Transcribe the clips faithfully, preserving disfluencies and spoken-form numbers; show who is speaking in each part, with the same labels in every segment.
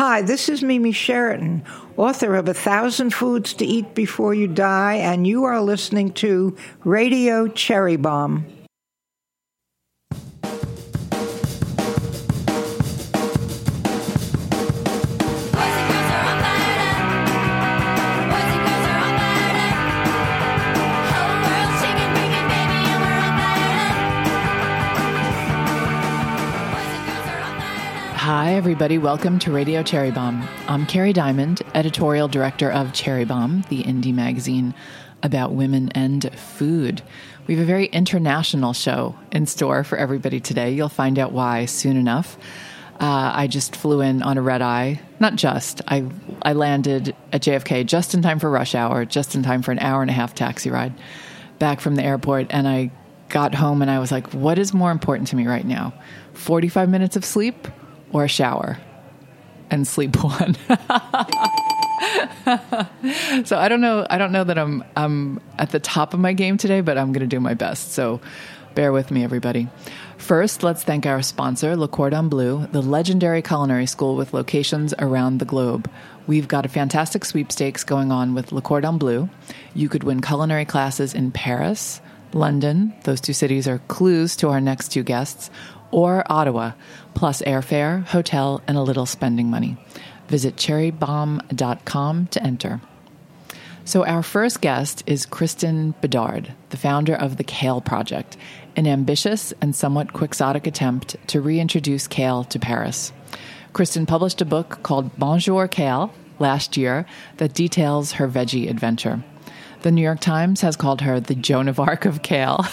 Speaker 1: Hi, this is Mimi Sheraton, author of A Thousand Foods to Eat Before You Die, and you are listening to Radio Cherry Bomb.
Speaker 2: Hi, everybody. Welcome to Radio Cherry Bomb. I'm Carrie Diamond, editorial director of Cherry Bomb, the indie magazine about women and food. We have a very international show in store for everybody today. You'll find out why soon enough. Uh, I just flew in on a red eye. Not just. I I landed at J F K just in time for rush hour, just in time for an hour and a half taxi ride back from the airport. And I got home and I was like, what is more important to me right now? forty-five minutes of sleep or a shower? And sleep one. So I don't know. I don't know that I'm I'm at the top of my game today, but I'm going to do my best. So bear with me, everybody. First, let's thank our sponsor, Le Cordon Bleu, the legendary culinary school with locations around the globe. We've got a fantastic sweepstakes going on with Le Cordon Bleu. You could win culinary classes in Paris, London. Those two cities are clues to our next two guests. Or Ottawa, plus airfare, hotel, and a little spending money. Visit cherry bomb dot com to enter. So our first guest is Kristen Bedard, the founder of the Kale Project, an ambitious and somewhat quixotic attempt to reintroduce kale to Paris. Kristen published a book called Bonjour Kale last year that details her veggie adventure. The New York Times has called her the Joan of Arc of kale.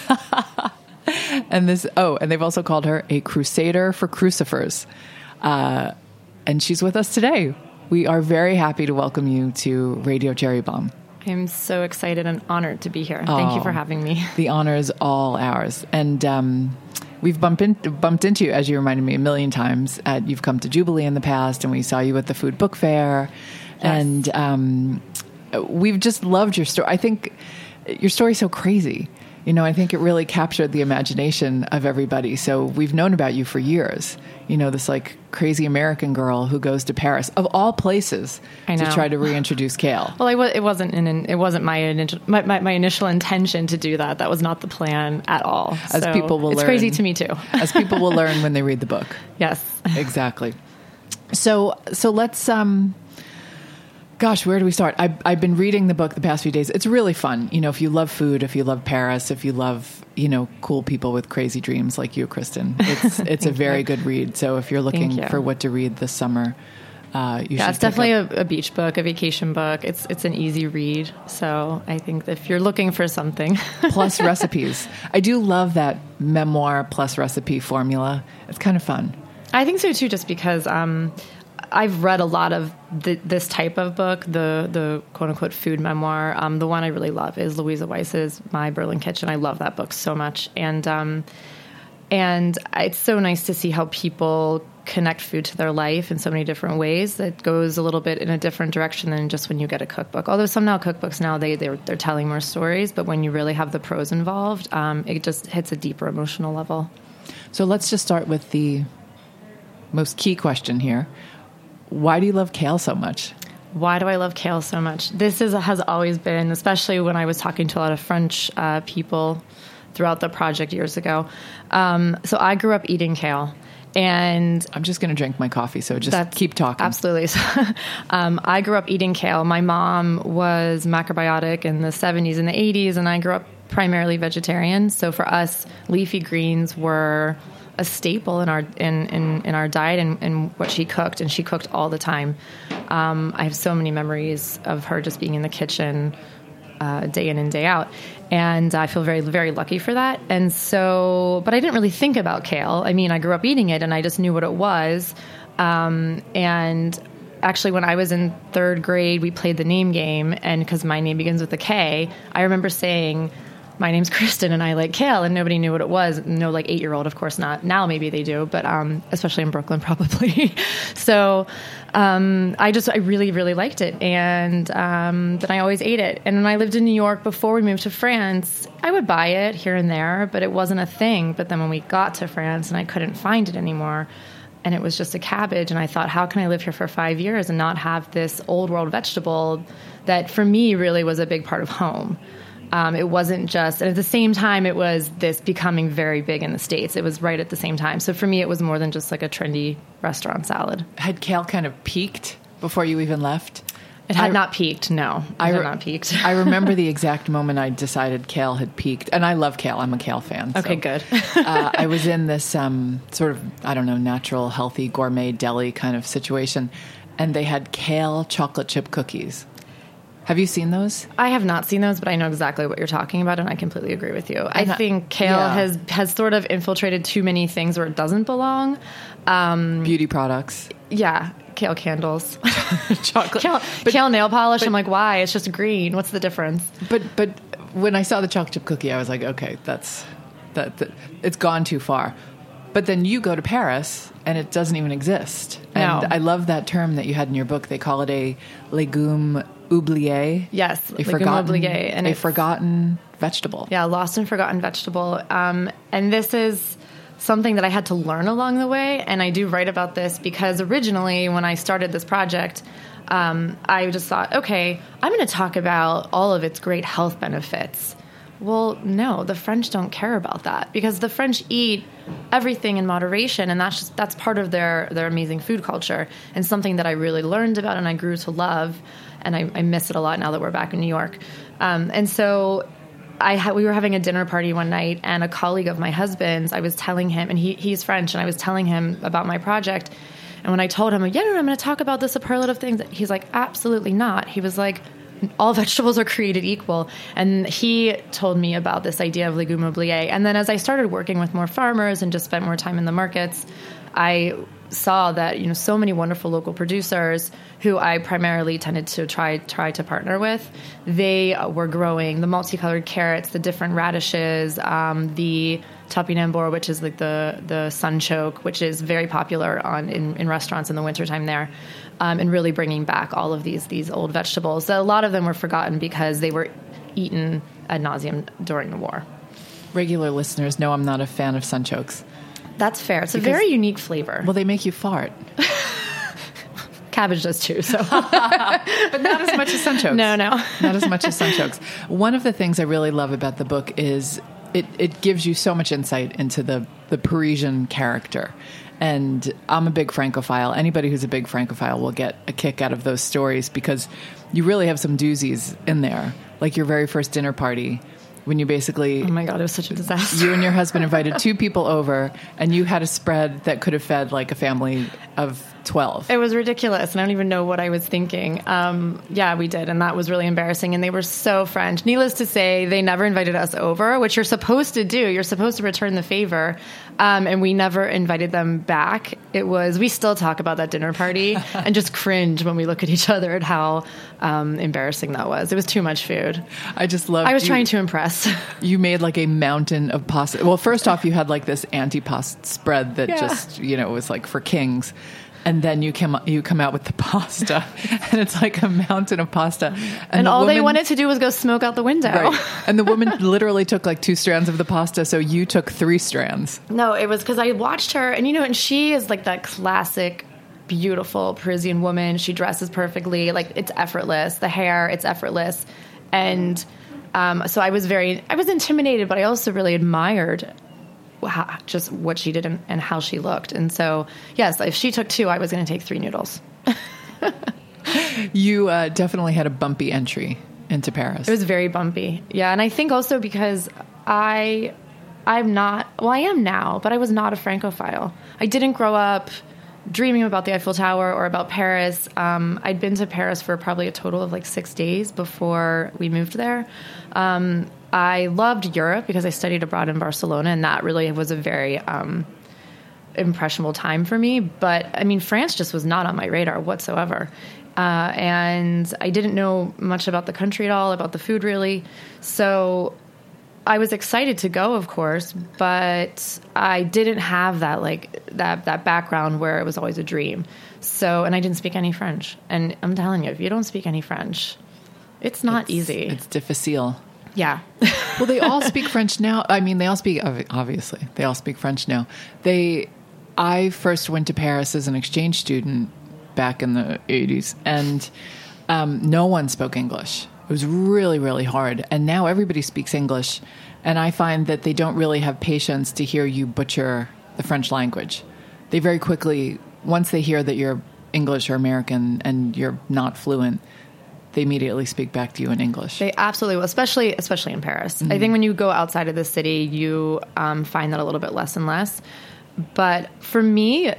Speaker 2: And this, oh, and they've also called her a crusader for crucifers. Uh, and she's with us today. We are very happy to welcome you to Radio Cherry Bomb.
Speaker 3: I'm so excited and honored to be here. Oh, thank you for having me.
Speaker 2: The honor is all ours. And um, we've bumped, in, bumped into you, as you reminded me, a million times. At, you've come to Jubilee in the past, and we saw you at the Food Book Fair. Yes. And um, we've just loved your story. I think your story's so crazy. You know, I think it really captured the imagination of everybody. So we've known about you for years. You know, this like crazy American girl who goes to Paris, of all places,
Speaker 3: I know.
Speaker 2: to try to reintroduce kale.
Speaker 3: Well, I w- it wasn't an, it wasn't my initial my, my, my initial intention to do that. That was not the plan at all.
Speaker 2: As
Speaker 3: so
Speaker 2: people will
Speaker 3: it's
Speaker 2: learn,
Speaker 3: crazy to me too.
Speaker 2: As people will learn when they read the book.
Speaker 3: Yes,
Speaker 2: exactly. So so let's. Um, Gosh, where do we start? I've, I've been reading the book the past few days. It's really fun. You know, if you love food, if you love Paris, if you love, you know, cool people with crazy dreams like you, Kristen, it's it's a very good read. So if you're looking you. for what to read this summer, uh, you
Speaker 3: yeah,
Speaker 2: should
Speaker 3: it's definitely
Speaker 2: up.
Speaker 3: a, a beach book, a vacation book. It's it's an easy read. So I think that if you're looking for something.
Speaker 2: Plus recipes. I do love that memoir plus recipe formula. It's kind of fun.
Speaker 3: I think so, too, just because um, I've read a lot of the, this type of book, the the quote-unquote food memoir. Um, the one I really love is Louisa Weiss's My Berlin Kitchen. I love that book so much. And um, and it's so nice to see how people connect food to their life in so many different ways that goes a little bit in a different direction than just when you get a cookbook. Although some now cookbooks now, they, they're, they're telling more stories. But when you really have the prose involved, um, it just hits a deeper emotional level.
Speaker 2: So let's just start with the most key question here. Why do you love kale so much?
Speaker 3: Why do I love kale so much? This is has always been, especially when I was talking to a lot of French uh, people throughout the project years ago. Um, so I grew up eating kale. And
Speaker 2: I'm just going to drink my coffee, so just keep talking.
Speaker 3: Absolutely. So, um, I grew up eating kale. My mom was macrobiotic in the seventies and the eighties, and I grew up primarily vegetarian. So for us, leafy greens were a staple in our in, in, in our diet and, and what she cooked, and she cooked all the time. Um, I have so many memories of her just being in the kitchen uh, day in and day out, and I feel very, very lucky for that. And so, but I didn't really think about kale. I mean, I grew up eating it, and I just knew what it was. Um, and actually, when I was in third grade, we played the name game, and because my name begins with a K, I remember saying, my name's Kristen and I like kale, and nobody knew what it was. No, like eight-year-old, of course not. Now maybe they do, but um, especially in Brooklyn, probably. So um, I just, I really, really liked it. And um, then I always ate it. And when I lived in New York before we moved to France, I would buy it here and there, but it wasn't a thing. But then when we got to France and I couldn't find it anymore, and it was just a cabbage. And I thought, how can I live here for five years and not have this old world vegetable that for me really was a big part of home? Um, it wasn't just, and at the same time, it was this becoming very big in the States. It was right at the same time. So for me, it was more than just like a trendy restaurant salad.
Speaker 2: Had kale kind of peaked before you even left?
Speaker 3: It had
Speaker 2: I,
Speaker 3: not peaked, no. It
Speaker 2: I,
Speaker 3: had not peaked.
Speaker 2: I remember the exact moment I decided kale had peaked. And I love kale. I'm a kale fan.
Speaker 3: Okay,
Speaker 2: so,
Speaker 3: good.
Speaker 2: uh, I was in this um, sort of, I don't know, natural, healthy, gourmet deli kind of situation. And they had kale chocolate chip cookies. Have you seen those?
Speaker 3: I have not seen those, but I know exactly what you're talking about, and I completely agree with you. And I think kale
Speaker 2: yeah.
Speaker 3: has, has sort of infiltrated too many things where it doesn't belong. Um,
Speaker 2: Beauty products.
Speaker 3: Yeah, kale candles.
Speaker 2: Chocolate.
Speaker 3: Kale,
Speaker 2: but,
Speaker 3: kale nail polish,
Speaker 2: but,
Speaker 3: I'm like, why? It's just green. What's the difference?
Speaker 2: But but when I saw the chocolate chip cookie, I was like, okay, that's that, that it's gone too far. But then you go to Paris, and it doesn't even exist. And
Speaker 3: No.
Speaker 2: I love that term that you had in your book. They call it a legume oublié.
Speaker 3: Yes,
Speaker 2: a
Speaker 3: legume
Speaker 2: forgotten,
Speaker 3: oublié, and
Speaker 2: a
Speaker 3: it's-
Speaker 2: forgotten vegetable.
Speaker 3: Yeah, lost and forgotten vegetable. Um, and this is something that I had to learn along the way. And I do write about this because originally when I started this project, um, I just thought, okay, I'm going to talk about all of its great health benefits. Well, no, the French don't care about that because the French eat everything in moderation, and that's just, that's part of their, their amazing food culture and something that I really learned about and I grew to love, and I, I miss it a lot now that we're back in New York. Um, and so I ha- we were having a dinner party one night, and a colleague of my husband's, I was telling him, and he, he's French, and I was telling him about my project. And when I told him, yeah, no, no, I'm going to talk about the superlative things, he's like, absolutely not. He was like, all vegetables are created equal. And he told me about this idea of legume oublié. And then as I started working with more farmers and just spent more time in the markets, I saw that, you know, so many wonderful local producers who I primarily tended to try try to partner with, they were growing the multicolored carrots, the different radishes, um, the topinambur, which is like the the sunchoke, which is very popular on in, in restaurants in the wintertime there, um, and really bringing back all of these these old vegetables. So a lot of them were forgotten because they were eaten ad nauseum during the war.
Speaker 2: Regular listeners know I'm not a fan of sunchokes.
Speaker 3: That's fair. It's
Speaker 2: Because,
Speaker 3: a very unique flavor.
Speaker 2: Well, they make you fart.
Speaker 3: Cabbage does too, so.
Speaker 2: But not as much as sunchokes.
Speaker 3: No, no.
Speaker 2: Not as much as sunchokes. One of the things I really love about the book is it, it gives you so much insight into the, the Parisian character. And I'm a big Francophile. Anybody who's a big Francophile will get a kick out of those stories because you really have some doozies in there. Like your very first dinner party, when you basically...
Speaker 3: Oh my God, it was such a disaster.
Speaker 2: You and your husband invited two people over, and you had a spread that could have fed like a family of twelve.
Speaker 3: It was ridiculous, and I don't even know what I was thinking. Um, yeah, we did, and that was really embarrassing, and they were so French. Needless to say, they never invited us over, which you're supposed to do. You're supposed to return the favor, um, and we never invited them back. It was, we still talk about that dinner party and just cringe when we look at each other at how um, embarrassing that was. It was too much food.
Speaker 2: I just love.
Speaker 3: I was
Speaker 2: you,
Speaker 3: trying to impress.
Speaker 2: You made like a mountain of pasta. Well, first off, you had like this anti-pasta spread that
Speaker 3: Yeah.
Speaker 2: just, you know, was like for kings. And then you come you come out with the pasta, and it's like a mountain of pasta. And,
Speaker 3: And
Speaker 2: the
Speaker 3: all they
Speaker 2: woman-
Speaker 3: wanted to do was go smoke out the window.
Speaker 2: Right. And the woman literally took like two strands of the pasta, so you took three strands.
Speaker 3: No, it was because I watched her, and you know, and she is like that classic, beautiful Parisian woman. She dresses perfectly, like it's effortless. The hair, it's effortless, and um, so I was very, I was intimidated, but I also really admired how, just what she did and, and how she looked. And so, yes, if she took two, I was going to take three noodles.
Speaker 2: You uh, definitely had a bumpy entry into Paris.
Speaker 3: It was very bumpy. Yeah. And I think also because I, I'm not, well, I am now, but I was not a Francophile. I didn't grow up dreaming about the Eiffel Tower or about Paris. Um, I'd been to Paris for probably a total of like six days before we moved there. Um, I loved Europe because I studied abroad in Barcelona, and that really was a very um, impressionable time for me. But I mean, France just was not on my radar whatsoever. Uh, and I didn't know much about the country at all, about the food really. So I was excited to go, of course, but I didn't have that like that that background where it was always a dream. So, and I didn't speak any French. And I'm telling you, if you don't speak any French, it's not
Speaker 2: it's,
Speaker 3: easy.
Speaker 2: It's difficile.
Speaker 3: Yeah.
Speaker 2: Well, they all speak French now. I mean, they all speak, obviously, they all speak French now. They, I first went to Paris as an exchange student back in the eighties, and um, no one spoke English. It was really, really hard. And now everybody speaks English, and I find that they don't really have patience to hear you butcher the French language. They very quickly, once they hear that you're English or American and you're not fluent, they immediately speak back to you in English.
Speaker 3: They absolutely will, especially especially in Paris. Mm-hmm. I think when you go outside of the city, you um, find that a little bit less and less. But for me,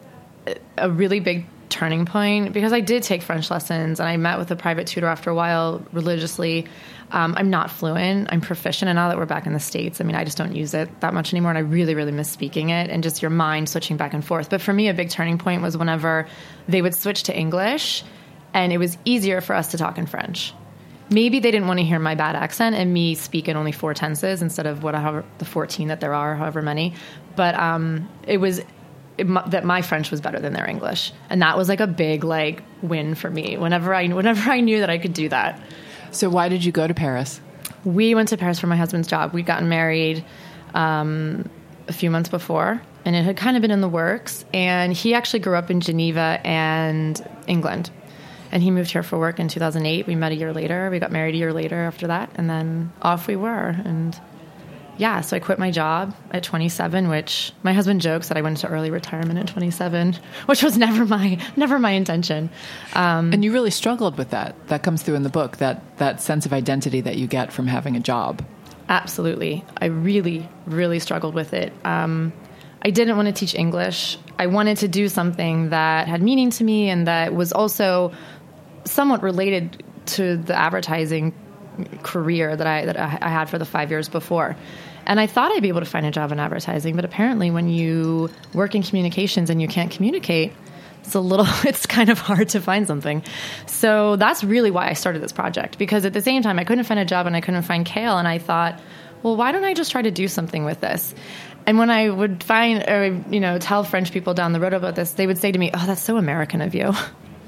Speaker 3: a really big turning point, because I did take French lessons and I met with a private tutor after a while religiously. Um, I'm not fluent. I'm proficient. And now that we're back in the States, I mean, I just don't use it that much anymore. And I really, really miss speaking it and just your mind switching back and forth. But for me, a big turning point was whenever they would switch to English and it was easier for us to talk in French. Maybe they didn't want to hear my bad accent and me speak in only four tenses instead of whatever the fourteen that there are, however many. But um, it was it, that my French was better than their English, and that was like a big like win for me. Whenever I whenever I knew that I could do that.
Speaker 2: So why did you go to Paris?
Speaker 3: We went to Paris for my husband's job. We'd gotten married um, a few months before, and it had kind of been in the works. And he actually grew up in Geneva and England. And he moved here for work in two thousand eight. We met a year later. We got married a year later after that. And then off we were. And yeah, so I quit my job at twenty-seven, which my husband jokes that I went into early retirement at twenty-seven, which was never my never my intention. Um,
Speaker 2: and you really struggled with that. That comes through in the book, that, that sense of identity that you get from having a job.
Speaker 3: Absolutely. I really, really struggled with it. Um, I didn't want to teach English. I wanted to do something that had meaning to me and that was also somewhat related to the advertising career that I that I had for the five years before. And I thought I'd be able to find a job in advertising, but apparently when you work in communications and you can't communicate, it's a little, it's kind of hard to find something. So that's really why I started this project, because at the same time I couldn't find a job and I couldn't find kale. And I thought, well, why don't I just try to do something with this? And when I would find, or, you know, tell French people down the road about this, they would say to me, oh, that's so American of you.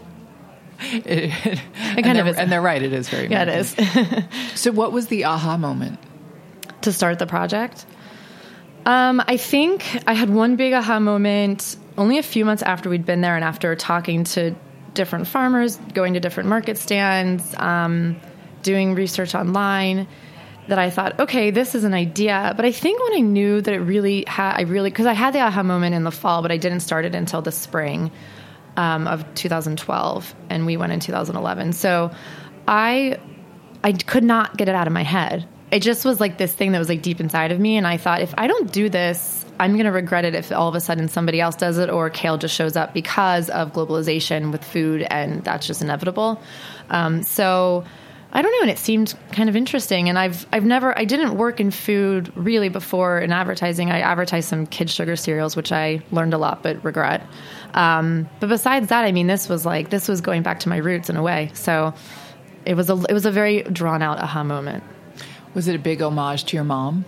Speaker 2: It, it,
Speaker 3: it kind
Speaker 2: of
Speaker 3: is.
Speaker 2: And they're right. It is very
Speaker 3: Yeah,
Speaker 2: American.
Speaker 3: it
Speaker 2: is. So what was the aha moment?
Speaker 3: To start the project? Um, I think I had one big aha moment only a few months after we'd been there and after talking to different farmers, going to different market stands, um, doing research online, that I thought, okay, this is an idea. But I think when I knew that it really had, I really, because I had the aha moment in the fall, but I didn't start it until the spring um, of two thousand twelve, and we went in two thousand eleven. So I, I could not get it out of my head. It just was like this thing that was like deep inside of me. And I thought, if I don't do this, I'm going to regret it if all of a sudden somebody else does it or kale just shows up because of globalization with food, and that's just inevitable. Um, so I don't know, and it seemed kind of interesting. And I've I've never, I didn't work in food really before in advertising. I advertised some kids' sugar cereals, which I learned a lot, but regret. Um, but besides that, I mean, this was like, this was going back to my roots in a way. So it was a, it was a very drawn out aha moment.
Speaker 2: Was it a big homage to your mom?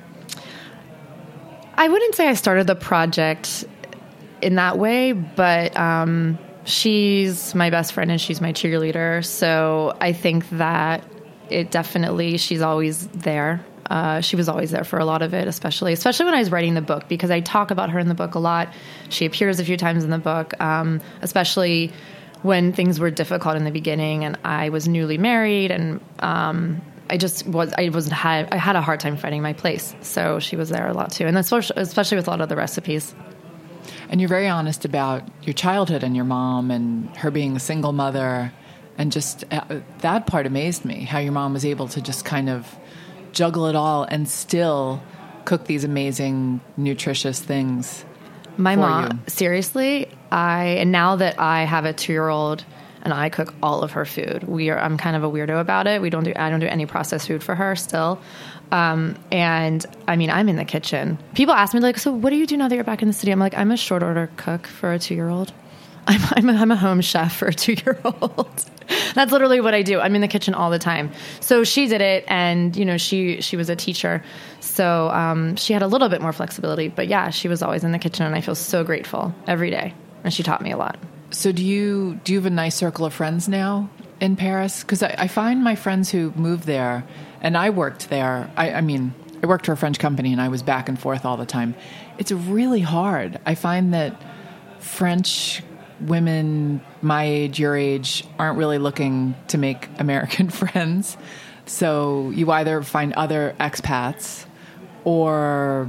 Speaker 3: I wouldn't say I started the project in that way, but um, she's my best friend and she's my cheerleader. So I think that it definitely, she's always there. Uh, she was always there for a lot of it, especially, especially when I was writing the book, because I talk about her in the book a lot. She appears a few times in the book, um, especially when things were difficult in the beginning and I was newly married and, um, I just was, I was, had, I had a hard time finding my place. So she was there a lot too. And especially, especially with a lot of the recipes.
Speaker 2: And you're very honest about your childhood and your mom and her being a single mother. And just uh, that part amazed me, how your mom was able to just kind of juggle it all and still cook these amazing, nutritious things.
Speaker 3: My
Speaker 2: for
Speaker 3: mom,
Speaker 2: you.
Speaker 3: seriously, I, and now that I have a two-year-old and I cook all of her food, we are, I'm kind of a weirdo about it. We don't do, I don't do any processed food for her still. Um, and I mean, I'm in the kitchen. People ask me like, so what do you do now that you're back in the city? I'm like, I'm a short order cook for a two-year-old. I'm, I'm, a, I'm a home chef for a two-year-old. That's literally what I do. I'm in the kitchen all the time. So she did it, and you know, she she was a teacher, so um, she had a little bit more flexibility. But yeah, she was always in the kitchen, and I feel so grateful every day. And she taught me a lot.
Speaker 2: So do you do you have a nice circle of friends now in Paris? Because I, I find my friends who moved there, and I worked there. I, I mean, I worked for a French company and I was back and forth all the time. It's really hard. I find that French women my age, your age, aren't really looking to make American friends. So you either find other expats or,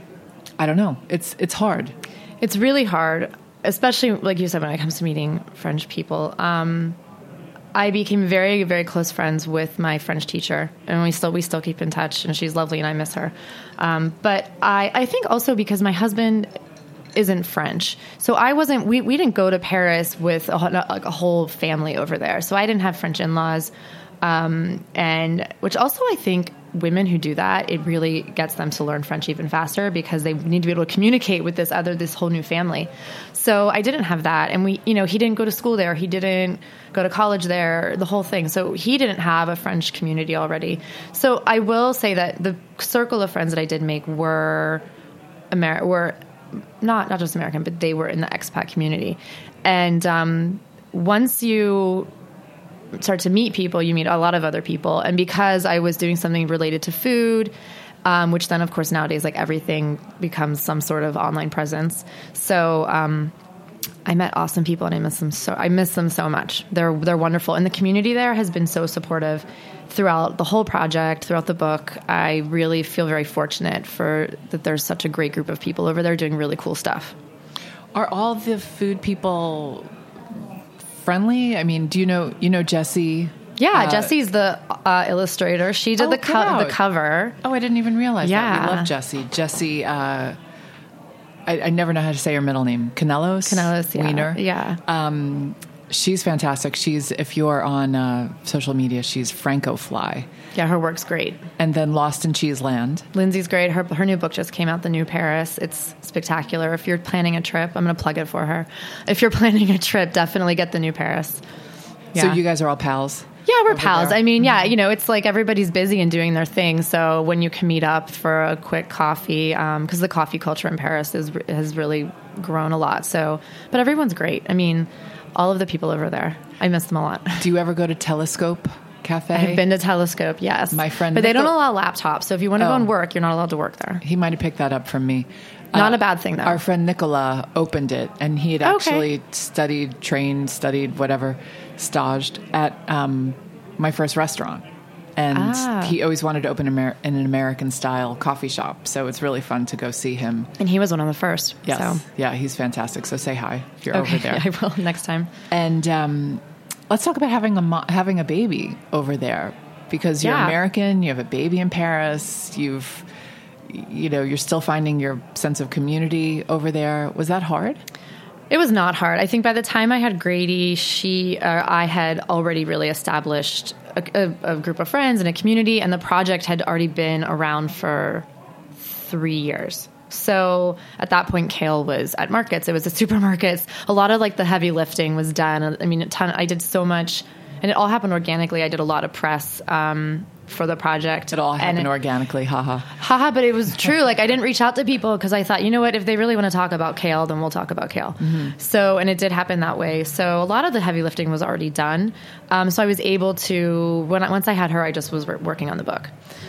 Speaker 2: I don't know, it's it's hard.
Speaker 3: It's really hard, especially, like you said, when it comes to meeting French people. Um, I became very, very close friends with my French teacher, and we still we still keep in touch, and she's lovely, and I miss her. Um, but I, I think also because my husband isn't French, so I wasn't. We, we didn't go to Paris with a, like a whole family over there, so I didn't have French in-laws, um, and which also I think women who do that, it really gets them to learn French even faster because they need to be able to communicate with this other, this whole new family. So I didn't have that. And we, you know, he didn't go to school there. He didn't go to college there, the whole thing. So he didn't have a French community already. So I will say that the circle of friends that I did make were Amer- were not, not just American, but they were in the expat community. And um, once you start to meet people, you meet a lot of other people. And because I was doing something related to food, um, which then, of course, nowadays, like everything becomes some sort of online presence. So um, I met awesome people, and I miss them so. I miss them so much. They're they're wonderful, and the community there has been so supportive throughout the whole project, throughout the book. I really feel very fortunate for that. There's such a great group of people over there doing really cool stuff.
Speaker 2: Are all the food people friendly? I mean, do you know you know Jessie?
Speaker 3: Yeah,
Speaker 2: uh,
Speaker 3: Jessie's the uh, illustrator. She did
Speaker 2: oh,
Speaker 3: the co- the cover.
Speaker 2: Oh, I didn't even realize
Speaker 3: yeah.
Speaker 2: that. We love Jessie. Jessie, uh, I, I never know how to say her middle name. Canelos?
Speaker 3: Canelos, yeah.
Speaker 2: Wiener.
Speaker 3: Yeah.
Speaker 2: Um, she's fantastic. She's, if you're on uh, social media, she's Franco Fly.
Speaker 3: Yeah, her work's great.
Speaker 2: And then Lost in Cheeseland.
Speaker 3: Lindsay's great. Her her new book just came out, The New Paris. It's spectacular. If you're planning a trip, I'm going to plug it for her. If you're planning a trip, definitely get The New Paris. Yeah.
Speaker 2: So you guys are all pals?
Speaker 3: Yeah, we're
Speaker 2: over
Speaker 3: pals.
Speaker 2: there?
Speaker 3: I mean, yeah, you know, it's like everybody's busy and doing their thing. So when you can meet up for a quick coffee, because um, the coffee culture in Paris is, has really grown a lot. So, but everyone's great. I mean, all of the people over there, I miss them a lot.
Speaker 2: Do you ever go to Telescope Cafe?
Speaker 3: I've been to Telescope, yes.
Speaker 2: My friend,
Speaker 3: but they
Speaker 2: Nicol-
Speaker 3: don't allow laptops. So if you want to
Speaker 2: Oh.
Speaker 3: go and work, you're not allowed to work there.
Speaker 2: He might have picked that up from me.
Speaker 3: Not
Speaker 2: Uh,
Speaker 3: a bad thing, though.
Speaker 2: Our friend Nicola opened it, and he had
Speaker 3: Okay.
Speaker 2: actually studied, trained, studied, whatever, staged at um, my first restaurant. And
Speaker 3: Ah.
Speaker 2: he always wanted to open Amer- in an American-style coffee shop, so it's really fun to go see him.
Speaker 3: And he was one of the first.
Speaker 2: Yes.
Speaker 3: So.
Speaker 2: Yeah, he's fantastic, so say hi if you're
Speaker 3: Okay,
Speaker 2: over there.
Speaker 3: I will next time.
Speaker 2: And um, let's talk about having a mo- having a baby over there, because you're
Speaker 3: Yeah.
Speaker 2: American, you have a baby in Paris, you've, you know, you're still finding your sense of community over there. Was that hard?
Speaker 3: It was not hard. I think by the time I had Grady, she, uh, I had already really established a, a, a group of friends and a community, and the project had already been around for three years. So at that point, Kale was at markets. It was at supermarkets. A lot of like the heavy lifting was done. I mean, a ton. I did so much, and it all happened organically. I did a lot of press um, for the project.
Speaker 2: It all happened
Speaker 3: and,
Speaker 2: organically, haha.
Speaker 3: Haha, but it was true. Like I didn't reach out to people because I thought, you know what, if they really want to talk about Kale, then we'll talk about Kale. Mm-hmm. So, and it did happen that way. So a lot of the heavy lifting was already done. Um, so I was able to, when I, once I had her, I just was working on the book.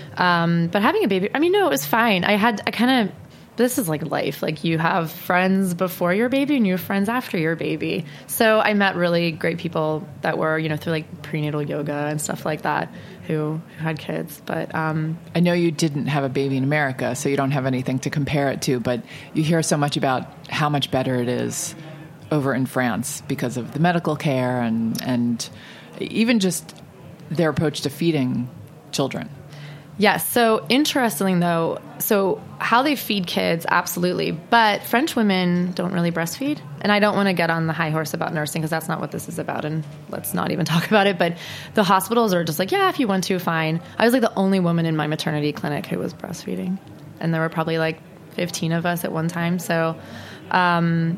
Speaker 3: Um, but having a baby, I mean, no, it was fine. I had, I kind of, this is like life. Like you have friends before your baby and you have friends after your baby. So I met really great people that were, you know, through like prenatal yoga and stuff like that who, who had kids. But um,
Speaker 2: I know you didn't have a baby in America, so you don't have anything to compare it to, but you hear so much about how much better it is over in France because of the medical care and, and even just their approach to feeding children.
Speaker 3: Yes. So interestingly, though, so how they feed kids, absolutely. But French women don't really breastfeed. And I don't want to get on the high horse about nursing because that's not what this is about. And let's not even talk about it. But the hospitals are just like, yeah, if you want to, fine. I was like the only woman in my maternity clinic who was breastfeeding. And there were probably like fifteen of us at one time. So, um,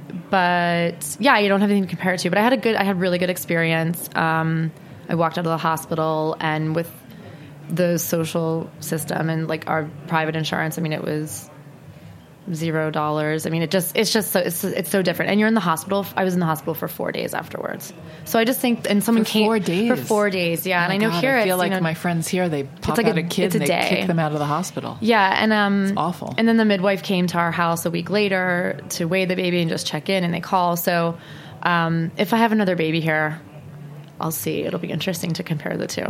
Speaker 3: but yeah, you don't have anything to compare it to. But I had a good, I had really good experience. Um, I walked out of the hospital and with the social system and like our private insurance, I mean, it was zero dollars. I mean, it just, it's just so, it's, it's so different. And you're in the hospital. I was in the hospital for four days afterwards. So I just think, and someone
Speaker 2: for
Speaker 3: came
Speaker 2: four days.
Speaker 3: for four days. Yeah.
Speaker 2: Oh
Speaker 3: and I know
Speaker 2: God,
Speaker 3: here,
Speaker 2: I feel
Speaker 3: it's,
Speaker 2: like
Speaker 3: you know,
Speaker 2: my friends here, they pop
Speaker 3: like
Speaker 2: out
Speaker 3: a-
Speaker 2: a kid
Speaker 3: it's a
Speaker 2: and they
Speaker 3: day.
Speaker 2: kick them out of the hospital.
Speaker 3: yeah. And, um,
Speaker 2: It's awful.
Speaker 3: And then the midwife came to our house a week later to weigh the baby and just check in, and they call. So, um, if I have another baby here, I'll see. It'll be interesting to compare the two.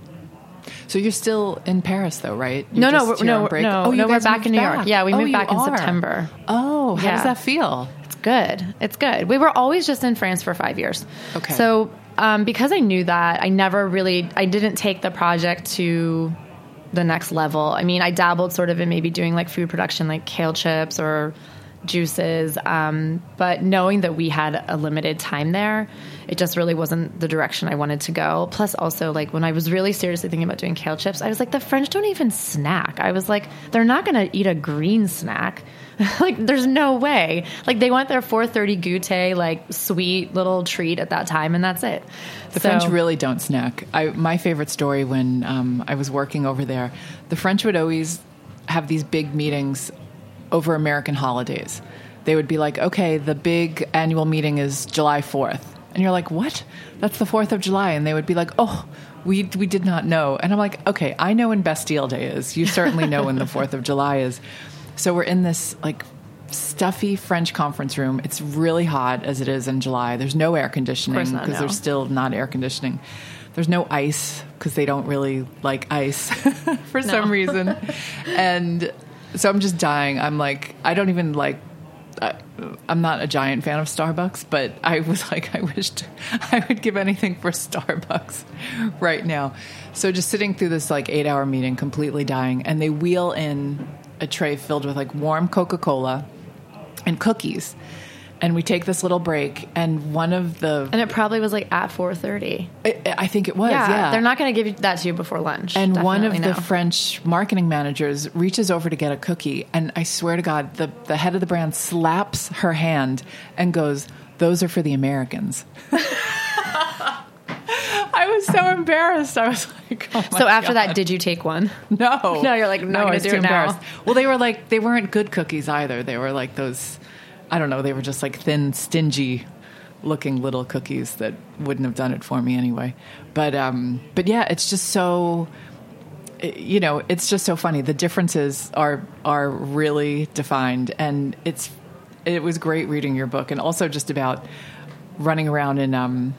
Speaker 2: So you're still in Paris, though, right? You're
Speaker 3: No, no,
Speaker 2: just
Speaker 3: we're-
Speaker 2: here
Speaker 3: no,
Speaker 2: on
Speaker 3: we're-
Speaker 2: break?
Speaker 3: no,
Speaker 2: Oh, you
Speaker 3: no, we're
Speaker 2: guys
Speaker 3: back
Speaker 2: moved
Speaker 3: in New York.
Speaker 2: back.
Speaker 3: Yeah, we
Speaker 2: Oh,
Speaker 3: moved
Speaker 2: you
Speaker 3: back in
Speaker 2: are.
Speaker 3: September.
Speaker 2: Oh, how
Speaker 3: Yeah.
Speaker 2: does that feel?
Speaker 3: It's good. It's good. We were always just in France for five years.
Speaker 2: Okay.
Speaker 3: So, um, because I knew that, I never really, I didn't take the project to the next level. I mean, I dabbled sort of in maybe doing like food production, like kale chips or juices. Um, but knowing that we had a limited time there, it just really wasn't the direction I wanted to go. Plus also, like, when I was really seriously thinking about doing kale chips, I was like, the French don't even snack. I was like, they're not going to eat a green snack. Like, there's no way. Like, they want their four thirty goûter, like, sweet little treat at that time, and that's it.
Speaker 2: The
Speaker 3: So-
Speaker 2: French really don't snack. I, my favorite story when um, I was working over there, the French would always have these big meetings over American holidays. They would be like, okay, the big annual meeting is July fourth. And you're like, what? That's the fourth of July. And they would be like, oh, we we did not know. And I'm like, okay, I know when Bastille Day is. You certainly know when the fourth of July is. So we're in this like stuffy French conference room. It's really hot as it is in July. There's no air conditioning
Speaker 3: Of course not,
Speaker 2: because
Speaker 3: no.
Speaker 2: there's still not air conditioning. There's no ice because they don't really like ice for some reason. And so I'm just dying. I'm like, I don't even like, I, I'm not a giant fan of Starbucks, but I was like, I wished I would give anything for Starbucks right now. So just sitting through this like eight hour meeting, completely dying. And they wheel in a tray filled with like warm Coca-Cola and cookies. And we take this little break, and one of the...
Speaker 3: And it probably was like at four thirty.
Speaker 2: I, I think it was,
Speaker 3: Yeah,
Speaker 2: yeah.
Speaker 3: they're not going to give you that to you before lunch.
Speaker 2: And one of
Speaker 3: Definitely
Speaker 2: the
Speaker 3: no.
Speaker 2: French marketing managers reaches over to get a cookie, and I swear to God, the, the head of the brand slaps her hand and goes, "Those are for the Americans." I was so embarrassed. I was like, oh my
Speaker 3: So after
Speaker 2: God.
Speaker 3: that, did you take one?
Speaker 2: No.
Speaker 3: No, you're like, I'm not
Speaker 2: no,
Speaker 3: gonna
Speaker 2: I was
Speaker 3: do
Speaker 2: too
Speaker 3: it now.
Speaker 2: embarrassed. Well, they were like, they weren't good cookies either. They were like those, I don't know, they were just like thin, stingy looking little cookies that wouldn't have done it for me anyway. But, um, but yeah, it's just so, you know, it's just so funny. The differences are, are really defined, and it's, it was great reading your book, and also just about running around in, um,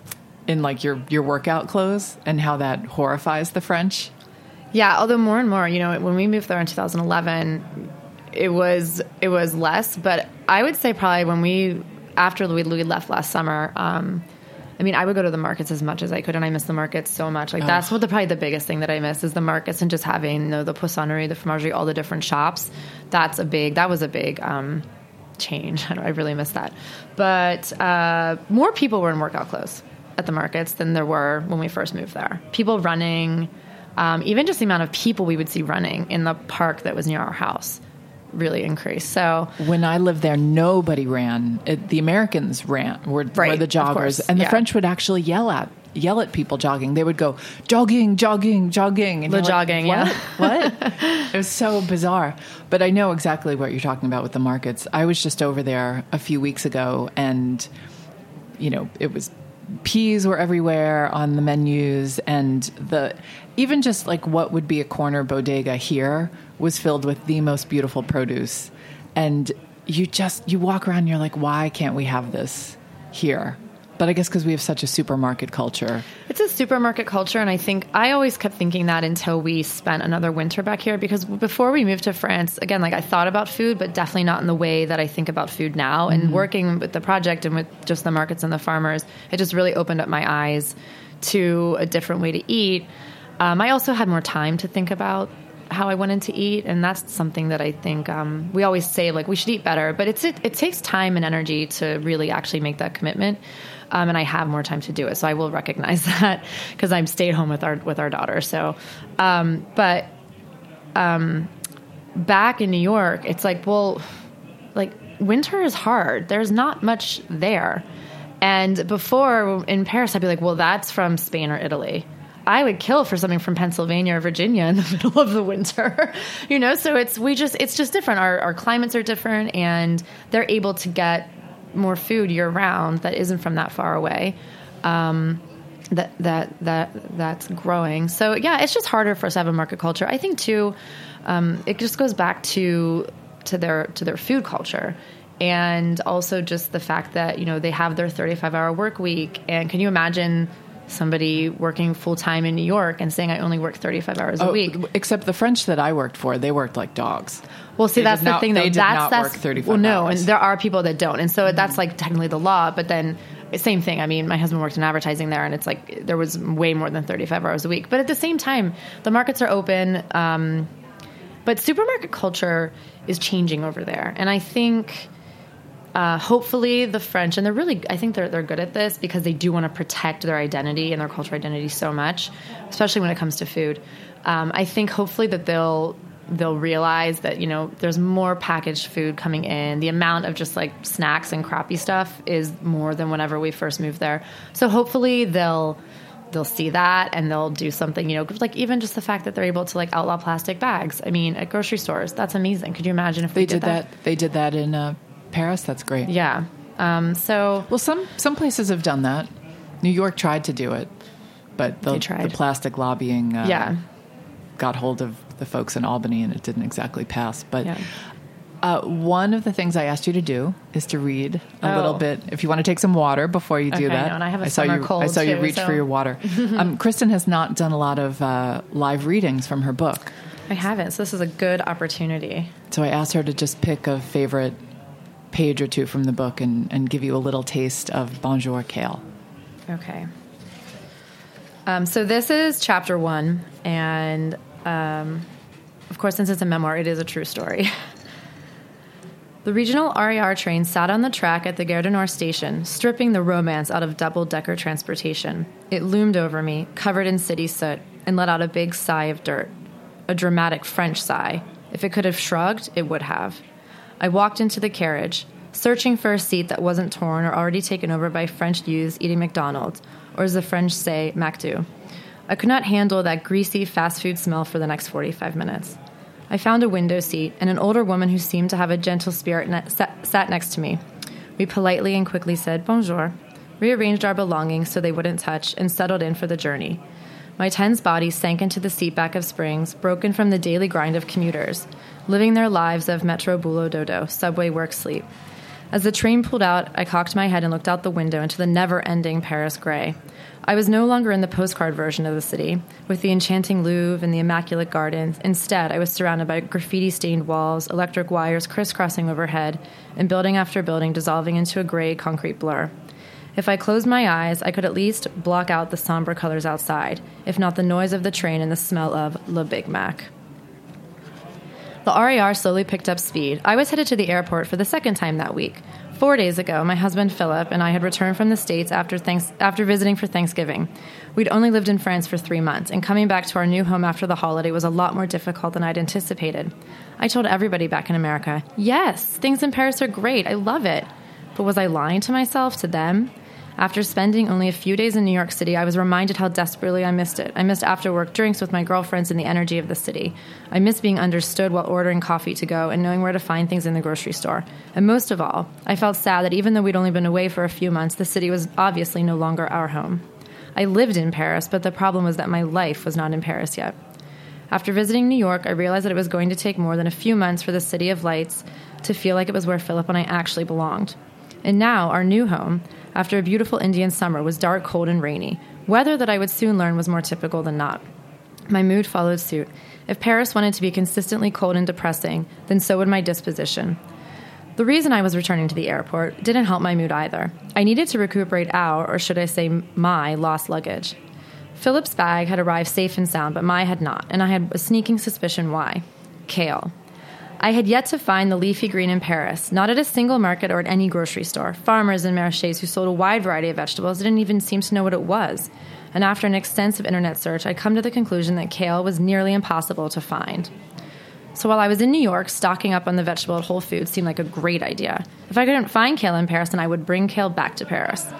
Speaker 2: in like your, your workout clothes and how that horrifies the French.
Speaker 3: Yeah, although more and more, you know, when we moved there in two thousand eleven, it was it was less. But I would say probably when we, after we, we left last summer, um, I mean, I would go to the markets as much as I could, and I miss the markets so much. Like, that's what the probably the biggest thing that I miss is the markets, and just having, you know, the poissonnerie, the fromagerie, all the different shops. That's a big, that was a big um, change. I, don't, I really miss that. But uh, more people were in workout clothes at the markets than there were when we first moved there. People running, um, even just the amount of people we would see running in the park that was near our house really increased. So
Speaker 2: when I lived there, nobody ran. It, the Americans ran, were,
Speaker 3: Right,
Speaker 2: were the
Speaker 3: of
Speaker 2: joggers.
Speaker 3: course,
Speaker 2: And the
Speaker 3: yeah.
Speaker 2: French would actually yell at yell at people jogging. They would go, jogging, jogging, jogging. And
Speaker 3: The
Speaker 2: you're like,
Speaker 3: jogging,
Speaker 2: what?
Speaker 3: yeah.
Speaker 2: What? It was so bizarre. But I know exactly what you're talking about with the markets. I was just over there a few weeks ago, and, you know, it was... peas were everywhere on the menus, and the even just like what would be a corner bodega here was filled with the most beautiful produce. And you just you walk around and you're like, why can't we have this here? But I guess because we have such a supermarket culture.
Speaker 3: it's a supermarket culture, and I think I always kept thinking that until we spent another winter back here, because before we moved to France, again, like I thought about food, but definitely not in the way that I think about food now.
Speaker 2: Mm-hmm.
Speaker 3: And working with the project and with just the markets and the farmers, it just really opened up my eyes to a different way to eat. Um, I also had more time to think about how I wanted to eat, and that's something that I think um, we always say, like, we should eat better, but it's it, it takes time and energy to really actually make that commitment. Um, and I have more time to do it, so I will recognize that because I'm stayed home with our with our daughter. So, um, but um, back in New York, it's like, well, like winter is hard. There's not much there. And before in Paris, I'd be like, well, that's from Spain or Italy. I would kill for something from Pennsylvania or Virginia in the middle of the winter, you know? So it's, we just, it's just different. Our, our climates are different, and they're able to get more food year round that isn't from that far away. Um, that, that, that, that's growing. So yeah, it's just harder for us to have a market culture. I think too, um, it just goes back to, to their, to their food culture. And also just the fact that, you know, they have their thirty-five hour work week. And can you imagine somebody working full time in New York and saying, I only work thirty-five hours a
Speaker 2: oh,
Speaker 3: week?
Speaker 2: Except the French that I worked for, they worked like dogs.
Speaker 3: Well, see,
Speaker 2: they
Speaker 3: that's the
Speaker 2: not,
Speaker 3: thing, though.
Speaker 2: They did
Speaker 3: that's,
Speaker 2: not
Speaker 3: that's,
Speaker 2: work thirty-five
Speaker 3: well, no,
Speaker 2: hours.
Speaker 3: And there are people that don't. And so mm-hmm. that's like technically the law. But then same thing. I mean, my husband worked in advertising there, and it's like there was way more than thirty-five hours a week. But at the same time, the markets are open. Um, but supermarket culture is changing over there. And I think... Uh, hopefully the French, and they're really, I think they're they're good at this because they do want to protect their identity and their cultural identity so much, especially when it comes to food. Um, I think hopefully that they'll they'll realize that, you know, there's more packaged food coming in. The amount of just like snacks and crappy stuff is more than whenever we first moved there. So hopefully they'll they'll see that and they'll do something, you know, like even just the fact that they're able to like outlaw plastic bags. I mean, at grocery stores, that's amazing. Could you imagine if
Speaker 2: they
Speaker 3: we did,
Speaker 2: did that? that? They did that in uh, Paris. That's great.
Speaker 3: Yeah. Um, so
Speaker 2: well, some some places have done that. New York tried to do it, but the, the plastic lobbying uh,
Speaker 3: yeah.
Speaker 2: got hold of the folks in Albany, and it didn't exactly pass. But
Speaker 3: yeah. uh,
Speaker 2: one of the things I asked you to do is to read a
Speaker 3: oh.
Speaker 2: little bit. If you want to take some water before you do
Speaker 3: okay,
Speaker 2: that,
Speaker 3: no, and I have a
Speaker 2: I saw
Speaker 3: summer
Speaker 2: you.
Speaker 3: cold
Speaker 2: I saw you
Speaker 3: too,
Speaker 2: reach
Speaker 3: so.
Speaker 2: for your water. um, Kristen has not done a lot of uh, live readings from her book.
Speaker 3: I haven't, so this is a good opportunity.
Speaker 2: So I asked her to just pick a favorite page or two from the book and, and give you a little taste of Bonjour Kale.
Speaker 3: Okay. Um, so this is chapter one, and um, of course, since it's a memoir, it is a true story. The regional R E R train sat on the track at the Gare du Nord station, stripping the romance out of double-decker transportation. It loomed over me, covered in city soot, and let out a big sigh of dirt. A dramatic French sigh. If it could have shrugged, it would have. I walked into the carriage, searching for a seat that wasn't torn or already taken over by French youths eating McDonald's, or as the French say, McDo. I could not handle that greasy fast food smell for the next forty-five minutes. I found a window seat, and an older woman who seemed to have a gentle spirit ne- sat, sat next to me. We politely and quickly said bonjour, rearranged our belongings so they wouldn't touch, and settled in for the journey. My tense body sank into the seat back of springs, broken from the daily grind of commuters, living their lives of metro boulot dodo, subway work sleep. As the train pulled out, I cocked my head and looked out the window into the never-ending Paris gray. I was no longer in the postcard version of the city, with the enchanting Louvre and the immaculate gardens. Instead, I was surrounded by graffiti-stained walls, electric wires crisscrossing overhead, and building after building dissolving into a gray concrete blur. If I closed my eyes, I could at least block out the somber colors outside, if not the noise of the train and the smell of Le Big Mac. The R E R slowly picked up speed. I was headed to the airport for the second time that week. Four days ago, my husband Philip and I had returned from the States after thanks- after visiting for Thanksgiving. We'd only lived in France for three months, and coming back to our new home after the holiday was a lot more difficult than I'd anticipated. I told everybody back in America, yes, things in Paris are great, I love it. But was I lying to myself, to them? After spending only a few days in New York City, I was reminded how desperately I missed it. I missed after-work drinks with my girlfriends and the energy of the city. I missed being understood while ordering coffee to go and knowing where to find things in the grocery store. And most of all, I felt sad that even though we'd only been away for a few months, the city was obviously no longer our home. I lived in Paris, but the problem was that my life was not in Paris yet. After visiting New York, I realized that it was going to take more than a few months for the City of Lights to feel like it was where Philip and I actually belonged. And now, our new home, after a beautiful Indian summer, was dark, cold, and rainy. Weather that I would soon learn was more typical than not. My mood followed suit. If Paris wanted to be consistently cold and depressing, then so would my disposition. The reason I was returning to the airport didn't help my mood either. I needed to recuperate our, or should I say my, lost luggage. Philip's bag had arrived safe and sound, but my had not, and I had a sneaking suspicion why. Kale. I had yet to find the leafy green in Paris, not at a single market or at any grocery store. Farmers and marchés who sold a wide variety of vegetables didn't even seem to know what it was. And after an extensive internet search, I'd come to the conclusion that kale was nearly impossible to find. So while I was in New York, stocking up on the vegetable at Whole Foods seemed like a great idea. If I couldn't find kale in Paris, then I would bring kale back to Paris.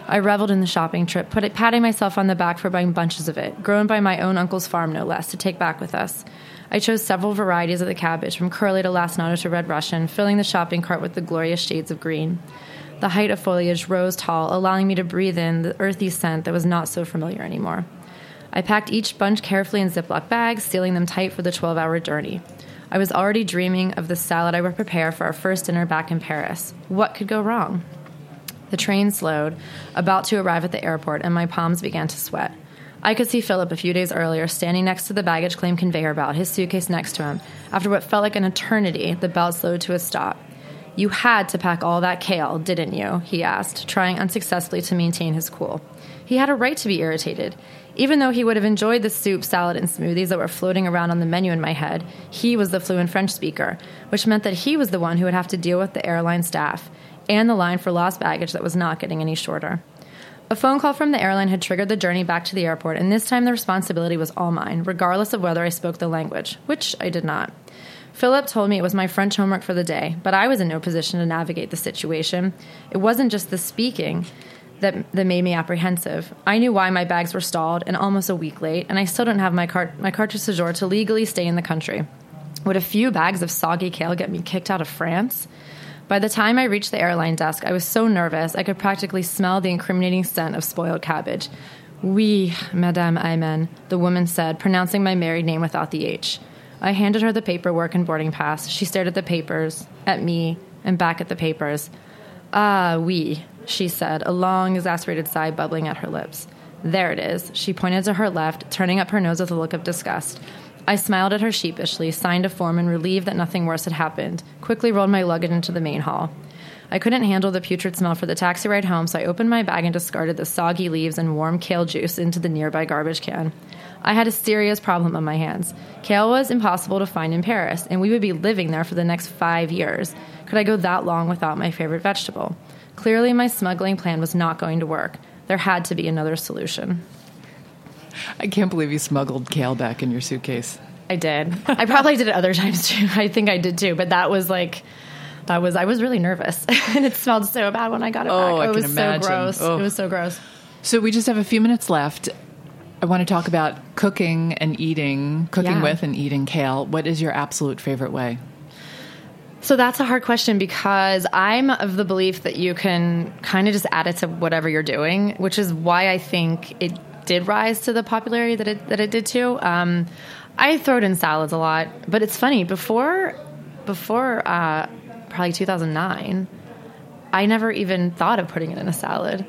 Speaker 3: I reveled in the shopping trip, put it, patting myself on the back for buying bunches of it, grown by my own uncle's farm, no less, to take back with us. I chose several varieties of the cabbage, from curly to lacinato to red Russian, filling the shopping cart with the glorious shades of green. The height of foliage rose tall, allowing me to breathe in the earthy scent that was not so familiar anymore. I packed each bunch carefully in Ziploc bags, sealing them tight for the twelve-hour journey. I was already dreaming of the salad I would prepare for our first dinner back in Paris. What could go wrong? The train slowed, about to arrive at the airport, and my palms began to sweat. I could see Philip a few days earlier, standing next to the baggage claim conveyor belt, his suitcase next to him. After what felt like an eternity, the belt slowed to a stop. "You had to pack all that kale, didn't you?" he asked, trying unsuccessfully to maintain his cool. He had a right to be irritated. Even though he would have enjoyed the soup, salad, and smoothies that were floating around on the menu in my head, he was the fluent French speaker, which meant that he was the one who would have to deal with the airline staff and the line for lost baggage that was not getting any shorter. A phone call from the airline had triggered the journey back to the airport, and this time the responsibility was all mine, regardless of whether I spoke the language, which I did not. Philip told me it was my French homework for the day, but I was in no position to navigate the situation. It wasn't just the speaking that, that made me apprehensive. I knew why my bags were stalled and almost a week late, and I still didn't have my, carte, my carte de séjour to legally stay in the country. Would a few bags of soggy kale get me kicked out of France? By the time I reached the airline desk, I was so nervous I could practically smell the incriminating scent of spoiled cabbage. "Oui, Madame Ayman," the woman said, pronouncing my married name without the H. I handed her the paperwork and boarding pass. She stared at the papers, at me, and back at the papers. "Ah, oui," she said, a long, exasperated sigh bubbling at her lips. "There it is." She pointed to her left, turning up her nose with a look of disgust. I smiled at her sheepishly, signed a form, and relieved that nothing worse had happened, quickly rolled my luggage into the main hall. I couldn't handle the putrid smell for the taxi ride home, so I opened my bag and discarded the soggy leaves and warm kale juice into the nearby garbage can. I had a serious problem on my hands. Kale was impossible to find in Paris, and we would be living there for the next five years. Could I go that long without my favorite vegetable? Clearly, my smuggling plan was not going to work. There had to be another solution.
Speaker 2: I can't believe you smuggled kale back in your suitcase.
Speaker 3: I did. I probably did it other times too. I think I did too, but that was like, that was, I was really nervous. And it smelled so bad when I got it
Speaker 2: oh,
Speaker 3: back.
Speaker 2: I
Speaker 3: it
Speaker 2: can
Speaker 3: was
Speaker 2: imagine.
Speaker 3: so gross.
Speaker 2: Oh.
Speaker 3: It was so gross.
Speaker 2: So we just have a few minutes left. I want to talk about cooking and eating, cooking
Speaker 3: Yeah.
Speaker 2: with and eating kale. What is your absolute favorite way?
Speaker 3: So that's a hard question because I'm of the belief that you can kind of just add it to whatever you're doing, which is why I think it did rise to the popularity that it that it did too. Um, I throw it in salads a lot, but it's funny before before uh, probably two thousand nine, I never even thought of putting it in a salad.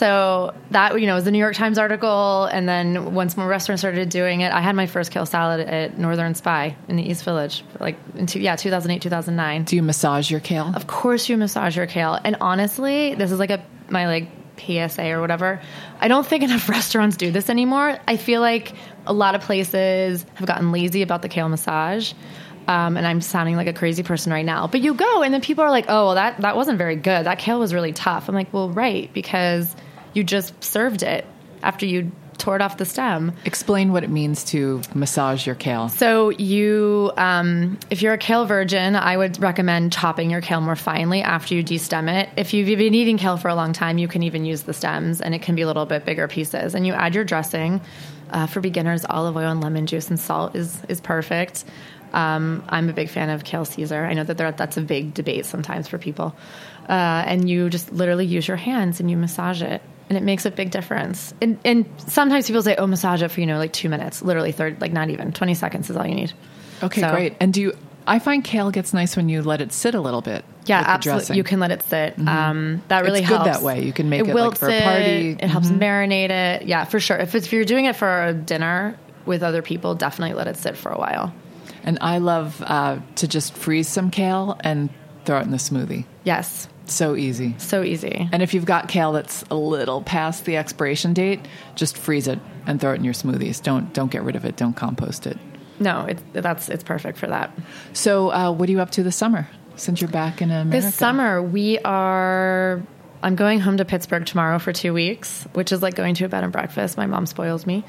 Speaker 3: So that, you know, was the New York Times article, and then once more restaurants started doing it, I had my first kale salad at Northern Spy in the East Village, like in two, yeah, two thousand eight, two thousand nine.
Speaker 2: Do you massage your kale?
Speaker 3: Of course you massage your kale. And honestly, this is like a my like P S A or whatever. I don't think enough restaurants do this anymore. I feel like a lot of places have gotten lazy about the kale massage. Um, and I'm sounding like a crazy person right now. But you go, and then people are like, oh, well, that, that wasn't very good. That kale was really tough. I'm like, well, right, because you just served it after you tore it off the stem.
Speaker 2: Explain what it means to massage your kale.
Speaker 3: So you, um, if you're a kale virgin, I would recommend chopping your kale more finely after you destem it. If you've been eating kale for a long time, you can even use the stems, and it can be a little bit bigger pieces. And you add your dressing. Uh, for beginners, olive oil and lemon juice and salt is is perfect. Um, I'm a big fan of kale Caesar. I know that there, that's a big debate sometimes for people. Uh, and you just literally use your hands and you massage it. And it makes a big difference. And, and sometimes people say, oh, massage it for, you know, like two minutes. Literally, third, like not even. twenty seconds is all you need.
Speaker 2: Okay,
Speaker 3: so,
Speaker 2: great. And do you, I find kale gets nice when you let it sit a little bit.
Speaker 3: Yeah,
Speaker 2: with the
Speaker 3: absolutely.
Speaker 2: dressing.
Speaker 3: You can let it sit. Mm-hmm. Um, that really
Speaker 2: it's
Speaker 3: helps.
Speaker 2: It's good that way. You can make it,
Speaker 3: it
Speaker 2: like for a party.
Speaker 3: It, it helps mm-hmm. marinate it. Yeah, for sure. If, it's, if you're doing it for a dinner with other people, definitely let it sit for a while.
Speaker 2: And I love uh, to just freeze some kale and throw it in the smoothie.
Speaker 3: Yes.
Speaker 2: So easy.
Speaker 3: So easy.
Speaker 2: And if you've got kale that's a little past the expiration date, just freeze it and throw it in your smoothies. Don't don't get rid of it. Don't compost it.
Speaker 3: No, it, that's it's perfect for that.
Speaker 2: So uh, what are you up to this summer since you're back in America?
Speaker 3: This summer, we are... I'm going home to Pittsburgh tomorrow for two weeks, which is like going to a bed and breakfast. My mom spoils me.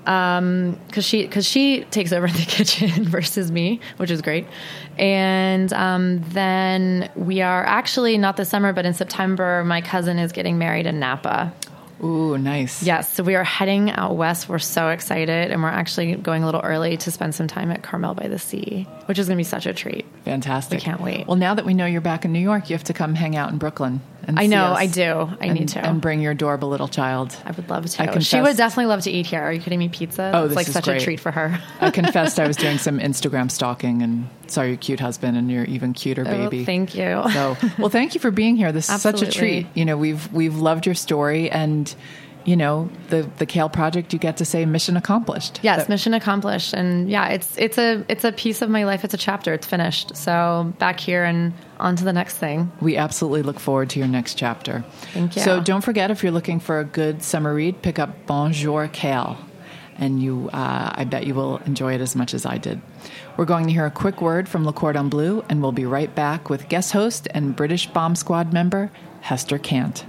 Speaker 3: Um, cause she, cause she takes over the kitchen versus me, which is great. And, um, then we are actually not this summer, but in September, my cousin is getting married in Napa.
Speaker 2: Ooh, nice.
Speaker 3: Yes, so we are heading out west. We're so excited, and we're actually going a little early to spend some time at Carmel by the Sea, which is going to be such a treat.
Speaker 2: Fantastic.
Speaker 3: We can't wait.
Speaker 2: Well, now that we know you're back in New York, you have to come hang out in Brooklyn. And
Speaker 3: I
Speaker 2: see
Speaker 3: know,
Speaker 2: us
Speaker 3: I do. I
Speaker 2: and,
Speaker 3: need to.
Speaker 2: And bring your adorable little child.
Speaker 3: I would love to.
Speaker 2: I confessed,
Speaker 3: she would definitely love to eat here. Are you kidding me? Pizza?
Speaker 2: Oh,
Speaker 3: it's
Speaker 2: this
Speaker 3: like
Speaker 2: is
Speaker 3: such
Speaker 2: great.
Speaker 3: a treat for her.
Speaker 2: I confessed I was doing some Instagram stalking and saw your cute husband and your even cuter baby.
Speaker 3: Oh, thank you.
Speaker 2: So, well, thank you for being here. This is
Speaker 3: Absolutely.
Speaker 2: such a treat. You know, we've we've loved your story, and you know, the the Kale Project, you get to say mission accomplished.
Speaker 3: Yes,
Speaker 2: that,
Speaker 3: mission accomplished. And yeah, it's it's a it's a piece of my life. It's a chapter. It's finished. So back here and on to the next thing.
Speaker 2: We absolutely look forward to your next chapter.
Speaker 3: Thank you.
Speaker 2: So don't forget, if you're looking for a good summer read, pick up Bonjour Kale. And you, uh, I bet you will enjoy it as much as I did. We're going to hear a quick word from Le Cordon Bleu, and we'll be right back with guest host and British Bomb Squad member, Hester Kant.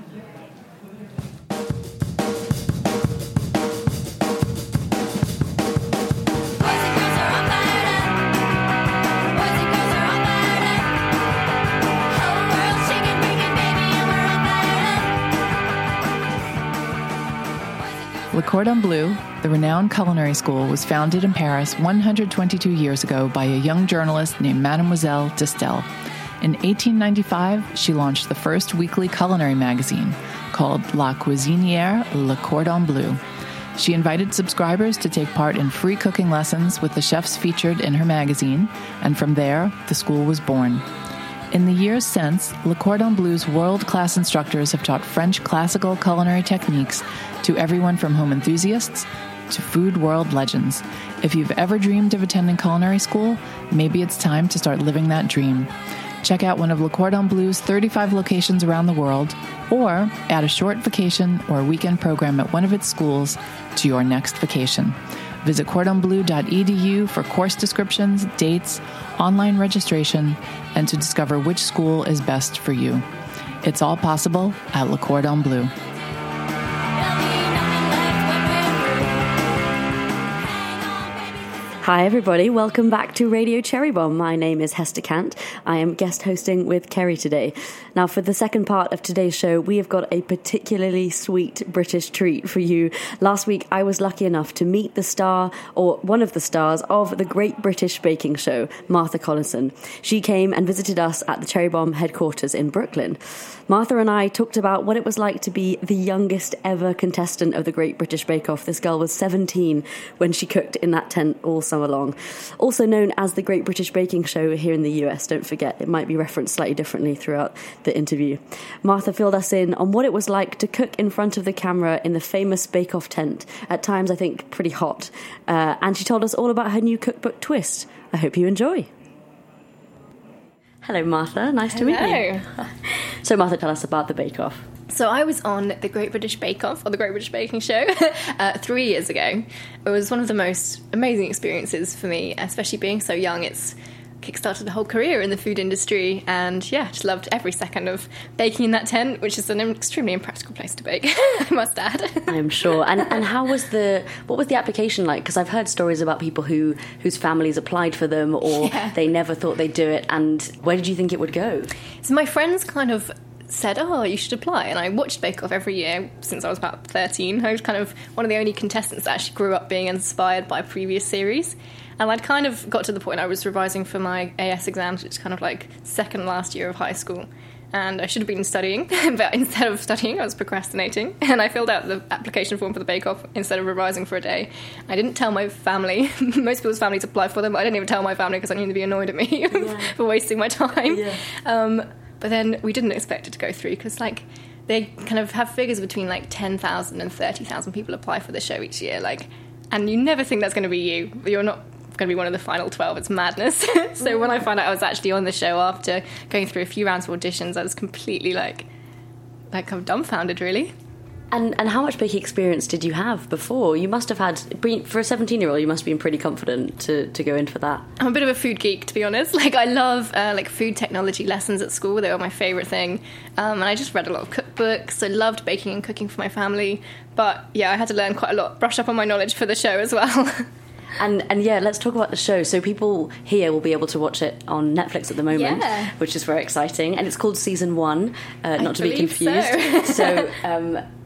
Speaker 2: Le Cordon Bleu, the renowned culinary school, was founded in Paris one hundred twenty-two years ago by a young journalist named Mademoiselle Distel. In eighteen ninety-five, she launched the first weekly culinary magazine called La Cuisinière Le Cordon Bleu. She invited subscribers to take part in free cooking lessons with the chefs featured in her magazine, and from there, the school was born. In the years since, Le Cordon Bleu's world-class instructors have taught French classical culinary techniques to everyone from home enthusiasts to food world legends. If you've ever dreamed of attending culinary school, maybe it's time to start living that dream. Check out one of Le Cordon Bleu's thirty-five locations around the world, or add a short vacation or weekend program at one of its schools to your next vacation. Visit cordon bleu dot e d u for course descriptions, dates, online registration, and to discover which school is best for you. It's all possible at Le Cordon Bleu.
Speaker 4: Hi everybody, welcome back to Radio Cherry Bomb. My name is Hester Kant. I am guest hosting with Kerry today. Now for the second part of today's show, we have got a particularly sweet British treat for you. Last week I was lucky enough to meet the star, or one of the stars, of the Great British Baking Show, Martha Collinson. She came and visited us at the Cherry Bomb headquarters in Brooklyn. Martha and I talked about what it was like to be the youngest ever contestant of the Great British Bake Off. This girl was seventeen when she cooked in that tent all summer long. Also known as the Great British Baking Show here in the U S, don't forget, it might be referenced slightly differently throughout the interview. Martha filled us in on what it was like to cook in front of the camera in the famous Bake Off tent, at times I think pretty hot, uh, and she told us all about her new cookbook twist. I hope you enjoy. Hello Martha, nice
Speaker 5: Hello.
Speaker 4: to meet you. So Martha, tell us about the Bake Off.
Speaker 5: So I was on the Great British Bake Off, or the Great British Baking Show, uh, three years ago. It was one of the most amazing experiences for me, especially being so young. It's kickstarted a whole career in the food industry, and yeah, just loved every second of baking in that tent, which is an extremely impractical place to bake, I must add.
Speaker 4: I'm sure. And and how was the what was the application like? Because I've heard stories about people who whose families applied for them, or
Speaker 5: Yeah.
Speaker 4: they never thought they'd do it. And where did you think it would go?
Speaker 5: So my friends kind of said, oh, you should apply. And I watched Bake Off every year since I was about thirteen. I was kind of one of the only contestants that actually grew up being inspired by previous series. And I'd kind of got to the point I was revising for my A S exams, which is kind of like second last year of high school. And I should have been studying, but instead of studying, I was procrastinating. And I filled out the application form for the Bake Off instead of revising for a day. I didn't tell my family. Most people's families apply for them, but I didn't even tell my family because I knew they'd be annoyed at me
Speaker 4: Yeah.
Speaker 5: for wasting my time.
Speaker 4: Yeah.
Speaker 5: Um, but then we didn't expect it to go through because, like, they kind of have figures between, like, ten thousand and thirty thousand people apply for the show each year. Like, and you never think that's going to be you. You're not going to be one of the final twelve. It's madness. So when I found out I was actually on the show after going through a few rounds of auditions, I was completely like like I'm dumbfounded, really.
Speaker 4: And and how much baking experience did you have before? You must have had, for a seventeen-year-old, you must have been pretty confident to, to go in for that.
Speaker 5: I'm a bit of a food geek, to be honest. Like, I love uh, like food technology lessons at school. They were my favourite thing. Um, and I just read a lot of cookbooks. I loved baking and cooking for my family. But yeah, I had to learn quite a lot, brush up on my knowledge for the show as well.
Speaker 4: And and yeah, let's talk about the show. So people here will be able to watch it on Netflix at the moment,
Speaker 5: Yeah.
Speaker 4: which is very exciting. And it's called Season One, uh, not to be
Speaker 5: believe
Speaker 4: confused.
Speaker 5: so.
Speaker 4: so um,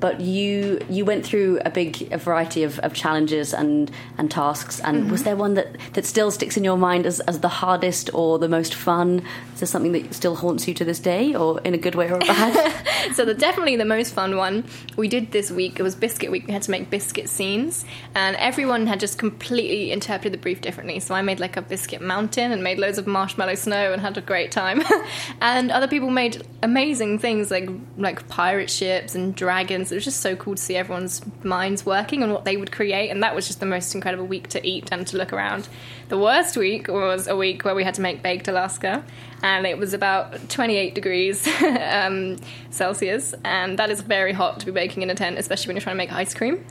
Speaker 4: but you you went through a big a variety of, of challenges and, and tasks. And mm-hmm. was there one that, that still sticks in your mind as, as the hardest or the most fun? Is there something that still haunts you to this day, or in a good way or a bad?
Speaker 5: So the, definitely the most fun one we did this week, it was Biscuit Week. We had to make biscuit scenes, and everyone had just completely interpreted the brief differently. So I made like a biscuit mountain and made loads of marshmallow snow and had a great time. And other people made amazing things like like pirate ships and dragons. It was just so cool to see everyone's minds working on what they would create, and that was just the most incredible week to eat and to look around. The worst week was a week where we had to make baked Alaska, and it was about twenty-eight degrees um, Celsius, and that is very hot to be baking in a tent, especially when you're trying to make ice cream.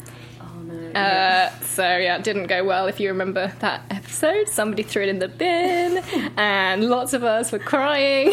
Speaker 5: Uh, so yeah, it didn't go well. If you remember that episode, somebody threw it in the bin and lots of us were crying.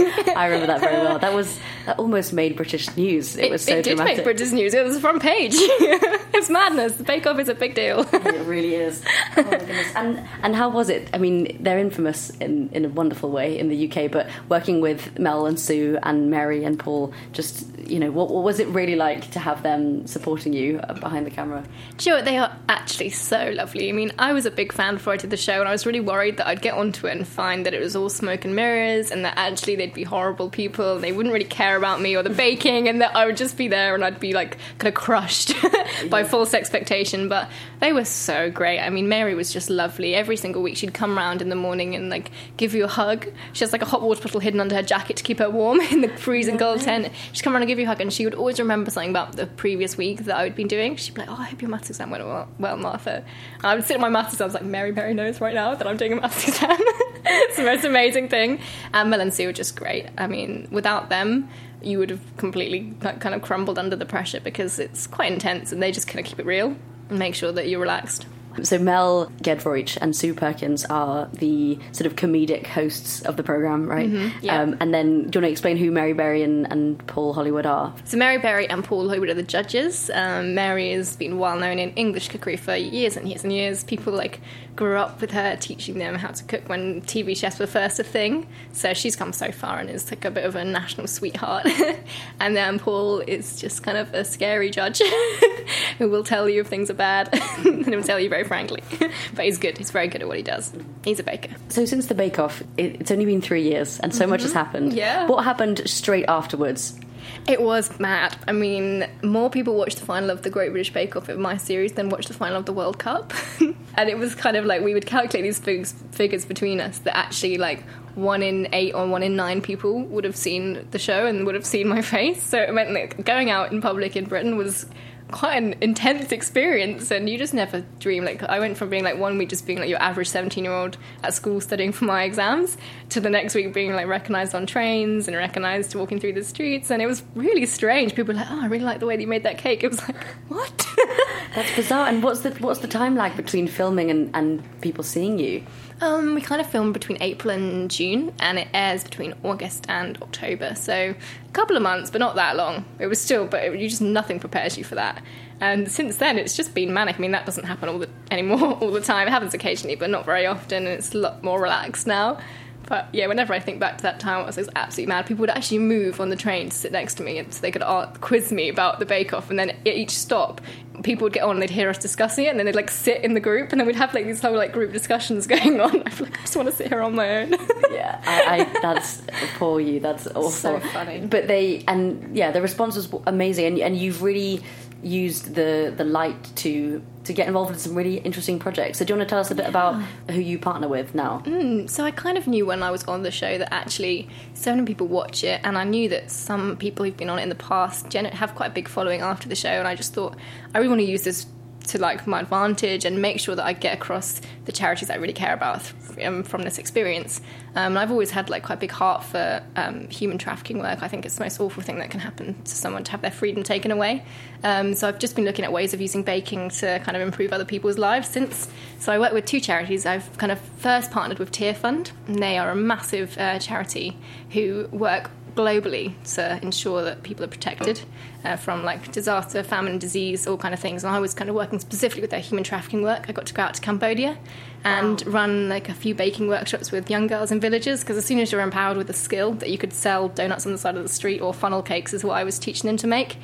Speaker 4: I remember that very well. That was that almost made British news. It, it was so
Speaker 5: it
Speaker 4: dramatic.
Speaker 5: It did make British news. It was the front page. It's madness. The Bake Off is a big deal.
Speaker 4: It really is. Oh my goodness. And and how was it? I mean, they're infamous in, in a wonderful way in the U K, but working with Mel and Sue and Mary and Paul, just, you know, what, what was it really like to have them supporting you behind the camera?
Speaker 5: Do you know what? They are actually so lovely. I mean, I was a big fan before I did the show, and I was really worried that I'd get onto it and find that it was all smoke and mirrors, and that actually they'd be horrible people, and they wouldn't really care about me or the baking, and that I would just be there and I'd be like kind of crushed by yeah. false expectation. But they were so great. I mean, Mary was just lovely. Every single week she'd come round in the morning and like give you a hug. She has like a hot water bottle hidden under her jacket to keep her warm in the freezing yeah. cold tent. She'd come around and give you a hug, and she would always remember something about the previous week that I would been doing. She'd be like, oh, I hope your maths exam went well, well Martha. And I would sit at my maths exam. I was like, Mary, Mary knows right now that I'm doing a maths exam. It's the most amazing thing. And Mel and Sue were just great. I mean, without them, you would have completely like, kind of crumbled under the pressure, because it's quite intense, and they just kind of keep it real and make sure that you're relaxed.
Speaker 4: So Mel Gedroich and Sue Perkins are the sort of comedic hosts of the programme, right?
Speaker 5: Mm-hmm, yeah.
Speaker 4: Um, and then do you want to explain who Mary Berry and, and Paul Hollywood are?
Speaker 5: So Mary Berry and Paul Hollywood are the judges. Um, Mary has been well known in English cookery for years and years and years. People like grew up with her teaching them how to cook when T V chefs were first a thing. So she's come so far and is like a bit of a national sweetheart. And then Paul is just kind of a scary judge who will tell you if things are bad and he'll tell you very frankly. But he's good. He's very good at what he does. He's a baker.
Speaker 4: So since the Bake Off, it's only been three years and so mm-hmm. much has happened.
Speaker 5: Yeah.
Speaker 4: What happened straight afterwards?
Speaker 5: It was mad. I mean, more people watched the final of the Great British Bake Off of my series than watched the final of the World Cup. And it was kind of like we would calculate these figures, figures between us that actually like one in eight or one in nine people would have seen the show and would have seen my face. So it meant that going out in public in Britain was quite an intense experience, and you just never dream. Like, I went from being like one week just being like your average seventeen year old at school studying for my exams to the next week being like recognised on trains and recognised walking through the streets, and it was really strange. People were like, oh, I really like the way that you made that cake. It was like, what?
Speaker 4: That's bizarre. And what's the what's the time lag between filming and, and people seeing you?
Speaker 5: Um, we kind of film between April and June, and it airs between August and October. So a couple of months, but not that long. It was still, but it, you just nothing prepares you for that. And since then, it's just been manic. I mean, that doesn't happen all the anymore all the time. It happens occasionally, but not very often, and it's a lot more relaxed now. But yeah, whenever I think back to that time, I was, I was absolutely mad. People would actually move on the train to sit next to me, and so they could uh, quiz me about the Bake Off. And then at each stop, people would get on, and they'd hear us discussing it, and then they'd like sit in the group, and then we'd have like these whole like group discussions going on. I feel like I just want to sit here on my own.
Speaker 4: Yeah, I, I that's poor you. That's awful.
Speaker 5: So funny.
Speaker 4: But they and yeah, the response was amazing, and and you've really used the the light to to get involved in some really interesting projects. So do you want to tell us a bit about who you partner with now?
Speaker 5: Mm, so I kind of knew when I was on the show that actually so many people watch it, and I knew that some people who've been on it in the past have quite a big following after the show, and I just thought I really want to use this to like my advantage and make sure that I get across the charities I really care about um, from this experience. Um, and I've always had like quite a big heart for um, human trafficking work. I think it's the most awful thing that can happen to someone, to have their freedom taken away. Um, so I've just been looking at ways of using baking to kind of improve other people's lives since. So I work with two charities. I've kind of first partnered with Tear Fund, and they are a massive uh, charity who work globally to ensure that people are protected uh, from like disaster, famine, disease, all kind of things. And I was kind of working specifically with their human trafficking work. I got to go out to Cambodia and wow. run like a few baking workshops with young girls in villages, because as soon as you're empowered with a skill that you could sell donuts on the side of the street or funnel cakes is what I was teaching them to make,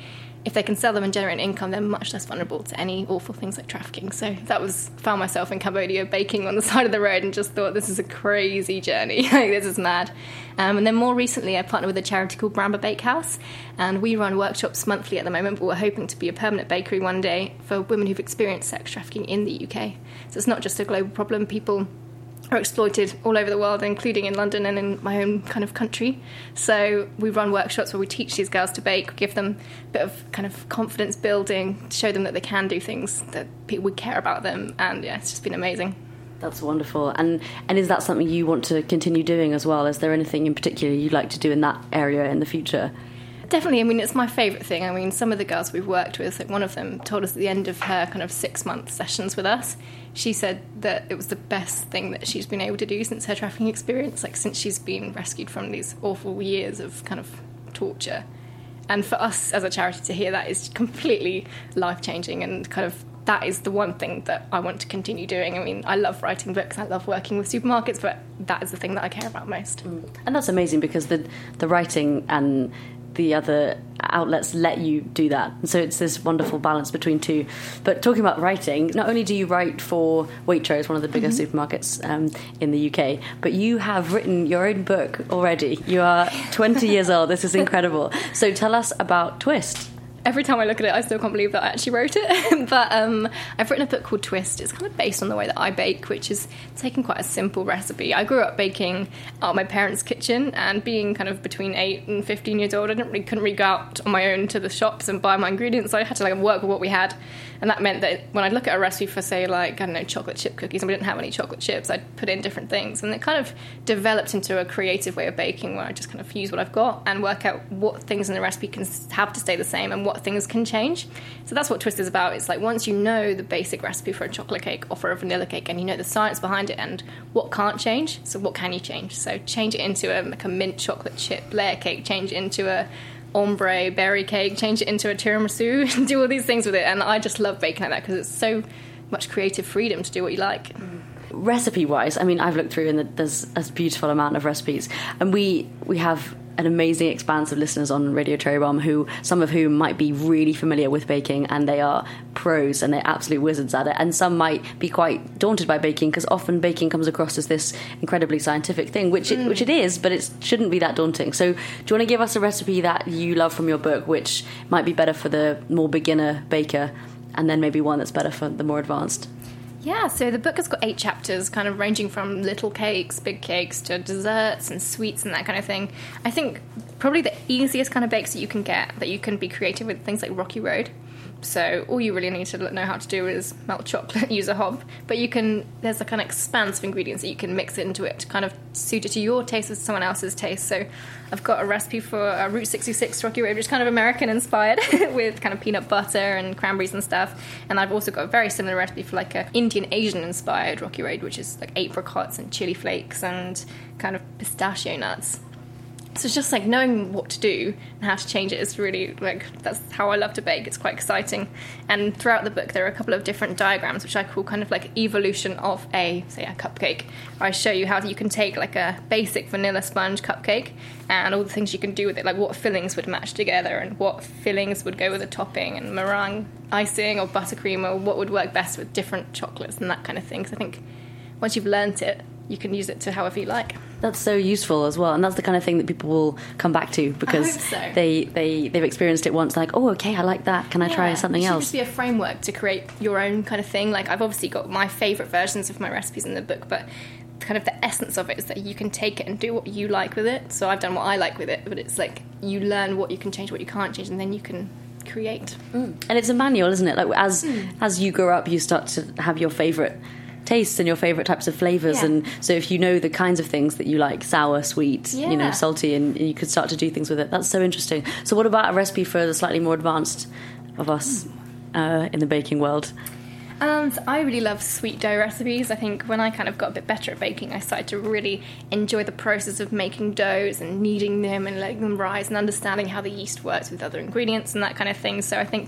Speaker 5: if they can sell them and generate income, they're much less vulnerable to any awful things like trafficking. So that was, found myself in Cambodia baking on the side of the road and just thought, this is a crazy journey. Like, this is mad. Um, and then more recently, I partnered with a charity called Bramber Bakehouse, and we run workshops monthly at the moment, but we're hoping to be a permanent bakery one day for women who've experienced sex trafficking in the U K. So it's not just a global problem. People are exploited all over the world, including in London and in my own kind of country. So we run workshops where we teach these girls to bake, give them a bit of kind of confidence building, show them that they can do things, that people would care about them, and yeah, it's just been amazing.
Speaker 4: That's wonderful. And and is that something you want to continue doing as well? Is there anything in particular you'd like to do in that area in the future?
Speaker 5: Definitely. I mean, it's my favourite thing. I mean, some of the girls we've worked with, like one of them told us at the end of her kind of six-month sessions with us, she said that it was the best thing that she's been able to do since her trafficking experience, like since she's been rescued from these awful years of kind of torture. And for us as a charity to hear that is completely life-changing, and kind of that is the one thing that I want to continue doing. I mean, I love writing books, I love working with supermarkets, but that is the thing that I care about most.
Speaker 4: Mm. And that's amazing, because the the writing and the other outlets let you do that. So it's this wonderful balance between two. But talking about writing, not only do you write for Waitrose, one of the biggest mm-hmm. supermarkets um, in the U K, but you have written your own book already. You are twenty years old. This is incredible. So tell us about Twist.
Speaker 5: Every time I look at it, I still can't believe that I actually wrote it. But um, I've written a book called Twist. It's kind of based on the way that I bake, which is taking quite a simple recipe. I grew up baking out of my parents' kitchen, and being kind of between eight and fifteen years old, I didn't really, couldn't really go out on my own to the shops and buy my ingredients. So I had to like work with what we had. And that meant that when I'd look at a recipe for, say, like, I don't know, chocolate chip cookies, and we didn't have any chocolate chips, I'd put in different things. And it kind of developed into a creative way of baking, where I just kind of use what I've got and work out what things in the recipe can have to stay the same and what things can change. So that's what Twist is about. It's like, once you know the basic recipe for a chocolate cake or for a vanilla cake, and you know the science behind it and what can't change, so what can you change? So change it into a, like a mint chocolate chip layer cake, change it into a ombre berry cake, change it into a tiramisu, and do all these things with it. And I just love baking like that, because it's so much creative freedom to do what you like.
Speaker 4: Recipe wise, I mean, I've looked through, and there's a beautiful amount of recipes, and we we have an amazing expanse of listeners on Radio Cherry Bomb, who some of whom might be really familiar with baking, and they are pros and they're absolute wizards at it, and some might be quite daunted by baking, because often baking comes across as this incredibly scientific thing, which it, mm. which it is, but it shouldn't be that daunting. So do you want to give us a recipe that you love from your book, which might be better for the more beginner baker, and then maybe one that's better for the more advanced?
Speaker 5: Yeah, so the book has got eight chapters, kind of ranging from little cakes, big cakes, to desserts and sweets and that kind of thing. I think probably the easiest kind of bakes that you can get, that you can be creative with, things like Rocky Road. So all you really need to know how to do is melt chocolate, use a hob. But you can, there's a kind of expanse of ingredients that you can mix into it to kind of suit it to your taste or someone else's taste. So I've got a recipe for a Route sixty-six Rocky Road, which is kind of American inspired, with kind of peanut butter and cranberries and stuff. And I've also got a very similar recipe for like a Indian Asian inspired Rocky Road, which is like apricots and chili flakes and kind of pistachio nuts. So it's just like knowing what to do and how to change it is really, like, that's how I love to bake. It's quite exciting. And throughout the book, there are a couple of different diagrams, which I call kind of like evolution of a, say, a cupcake. I show you how you can take like a basic vanilla sponge cupcake and all the things you can do with it, like what fillings would match together and what fillings would go with a topping, and meringue icing or buttercream, or what would work best with different chocolates and that kind of thing. So I think once you've learnt it, you can use it to however you like.
Speaker 4: That's so useful as well, and that's the kind of thing that people will come back to, because
Speaker 5: so.
Speaker 4: they, they, they've experienced it once, like, oh, okay, I like that, can I
Speaker 5: yeah,
Speaker 4: try something
Speaker 5: it should
Speaker 4: else?
Speaker 5: Just be a framework to create your own kind of thing. Like, I've obviously got my favourite versions of my recipes in the book, but kind of the essence of it is that you can take it and do what you like with it. So I've done what I like with it, but it's like you learn what you can change, what you can't change, and then you can create.
Speaker 4: Mm. And it's a manual, isn't it? Like, as
Speaker 5: mm.
Speaker 4: as you grow up, you start to have your favourite tastes and your favourite types of flavours,
Speaker 5: yeah.
Speaker 4: and so if you know the kinds of things that you like, sour, sweet,
Speaker 5: yeah.
Speaker 4: you know, salty, and you could start to do things with it. That's so interesting. So what about a recipe for the slightly more advanced of us mm. uh, in the baking world?
Speaker 5: Um, so I really love sweet dough recipes. I think when I kind of got a bit better at baking, I started to really enjoy the process of making doughs and kneading them and letting them rise and understanding how the yeast works with other ingredients and that kind of thing. So I think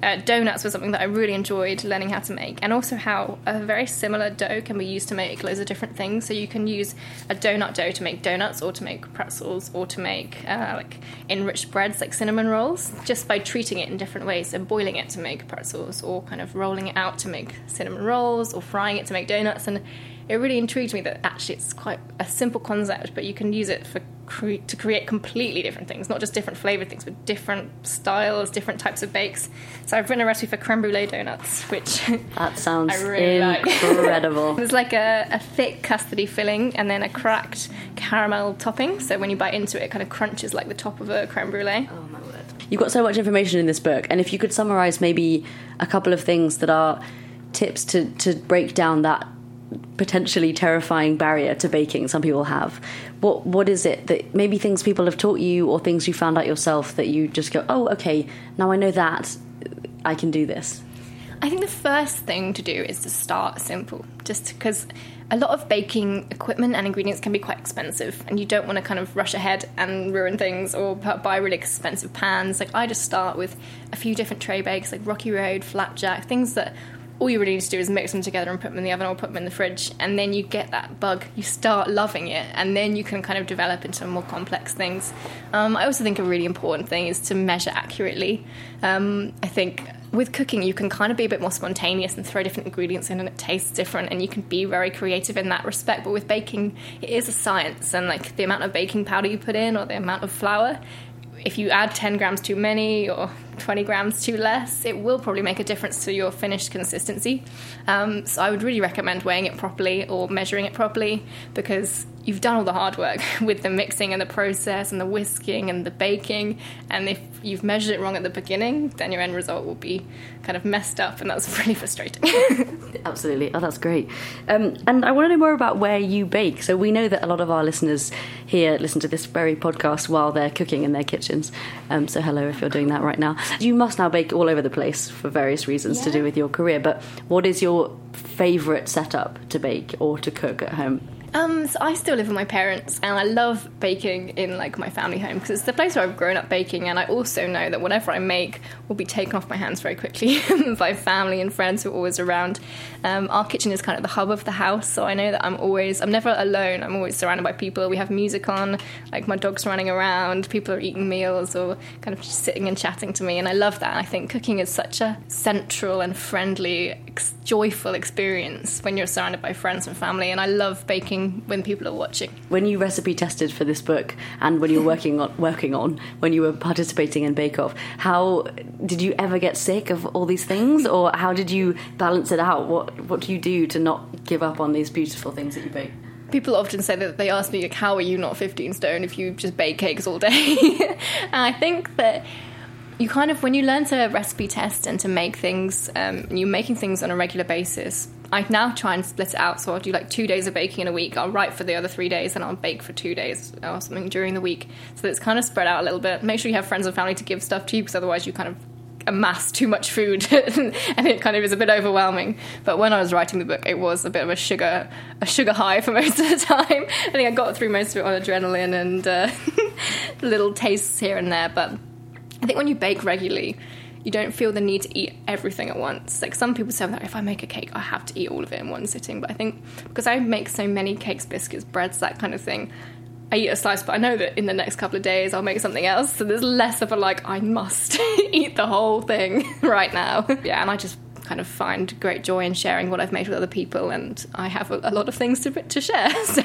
Speaker 5: Uh, donuts was something that I really enjoyed learning how to make, and also how a very similar dough can be used to make loads of different things. So you can use a donut dough to make donuts, or to make pretzels, or to make uh, like enriched breads like cinnamon rolls, just by treating it in different ways. So boiling it to make pretzels, or kind of rolling it out to make cinnamon rolls, or frying it to make donuts. And it really intrigued me that actually it's quite a simple concept, but you can use it for cre- to create completely different things, not just different flavoured things, but different styles, different types of bakes. So I've written a recipe for creme brulee donuts, which
Speaker 4: that sounds
Speaker 5: I really
Speaker 4: incredible.
Speaker 5: Like. There's like a, a thick custardy filling and then a cracked caramel topping. So when you bite into it, it kind of crunches like the top of a creme brulee.
Speaker 4: Oh my word! You've got so much information in this book, and if you could summarise maybe a couple of things that are tips to to break down that potentially terrifying barrier to baking some people have, what what is it that maybe things people have taught you, or things you found out yourself that you just go, oh, okay, now I know that, I can do this?
Speaker 5: I think the first thing to do is to start simple, just because a lot of baking equipment and ingredients can be quite expensive, and you don't want to kind of rush ahead and ruin things or buy really expensive pans. Like, I just start with a few different tray bakes, like Rocky Road, Flapjack, things that all you really need to do is mix them together and put them in the oven or put them in the fridge, and then you get that bug. You start loving it, and then you can kind of develop into more complex things. Um, I also think a really important thing is to measure accurately. Um, I think with cooking, you can kind of be a bit more spontaneous and throw different ingredients in, and it tastes different, and you can be very creative in that respect. But with baking, it is a science, and like the amount of baking powder you put in or the amount of flour, if you add ten grams too many or twenty grams too less, it will probably make a difference to your finished consistency. Um, so I would really recommend weighing it properly or measuring it properly, because you've done all the hard work with the mixing and the process and the whisking and the baking. And if you've measured it wrong at the beginning, then your end result will be kind of messed up, and that's really frustrating.
Speaker 4: Absolutely. Oh, that's great. Um, and I want to know more about where you bake. So we know that a lot of our listeners here listen to this very podcast while they're cooking in their kitchens. Um, so hello if you're doing that right now. You must now bake all over the place for various reasons yeah. to do with your career. But what is your favourite setup to bake or to cook at home?
Speaker 5: Um, so I still live with my parents, and I love baking in like my family home, because it's the place where I've grown up baking, and I also know that whatever I make will be taken off my hands very quickly by family and friends who are always around. Um, our kitchen is kind of the hub of the house, so I know that I'm always, I'm never alone, I'm always surrounded by people. We have music on, like my dog's running around, people are eating meals or kind of just sitting and chatting to me, and I love that. I think cooking is such a central and friendly, ex- joyful experience when you're surrounded by friends and family, and I love baking when people are watching.
Speaker 4: When you recipe tested for this book, and when you were working on working on when you were participating in Bake Off, how did you ever get sick of all these things, or how did you balance it out? What what do you do to not give up on these beautiful things that you bake?
Speaker 5: People often say that they ask me, like, how are you not fifteen stone if you just bake cakes all day? And I think that you kind of, when you learn to recipe test and to make things, um, and you're making things on a regular basis, I now try and split it out. So I'll do like two days of baking in a week. I'll write for the other three days, and I'll bake for two days or something during the week. So that it's kind of spread out a little bit. Make sure you have friends and family to give stuff to you, because otherwise you kind of amass too much food and it kind of is a bit overwhelming. But when I was writing the book, it was a bit of a sugar a sugar high for most of the time. I think I got through most of it on adrenaline and uh, little tastes here and there. But I think when you bake regularly, you don't feel the need to eat everything at once. Like some people say that if I make a cake, I have to eat all of it in one sitting. But I think because I make so many cakes, biscuits, breads, that kind of thing, I eat a slice, but I know that in the next couple of days I'll make something else. So there's less of a like, I must eat the whole thing right now. Yeah, and I just kind of find great joy in sharing what I've made with other people, and I have a, a lot of things to to share. So,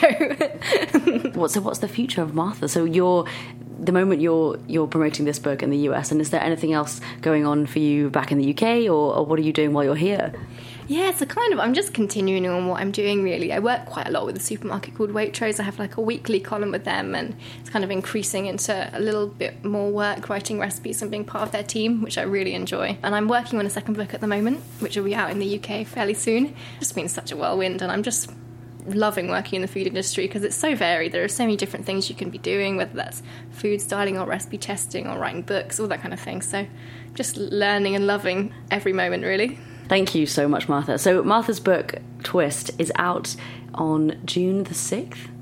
Speaker 4: what, so what's the future of Martha? So you're the moment you're you're promoting this book in the U S, and is there anything else going on for you back in the U K, or, or what are you doing while you're here?
Speaker 5: Yeah, so kind of, I'm just continuing on what I'm doing, really. I work quite a lot with a supermarket called Waitrose. I have like a weekly column with them, and it's kind of increasing into a little bit more work, writing recipes and being part of their team, which I really enjoy. And I'm working on a second book at the moment, which will be out in the U K fairly soon. It's just been such a whirlwind, and I'm just loving working in the food industry because it's so varied. There are so many different things you can be doing, whether that's food styling or recipe testing or writing books, all that kind of thing. So just learning and loving every moment, really.
Speaker 4: Thank you so much, Martha. So Martha's book, Twist, is out on June the sixth?
Speaker 5: Yes.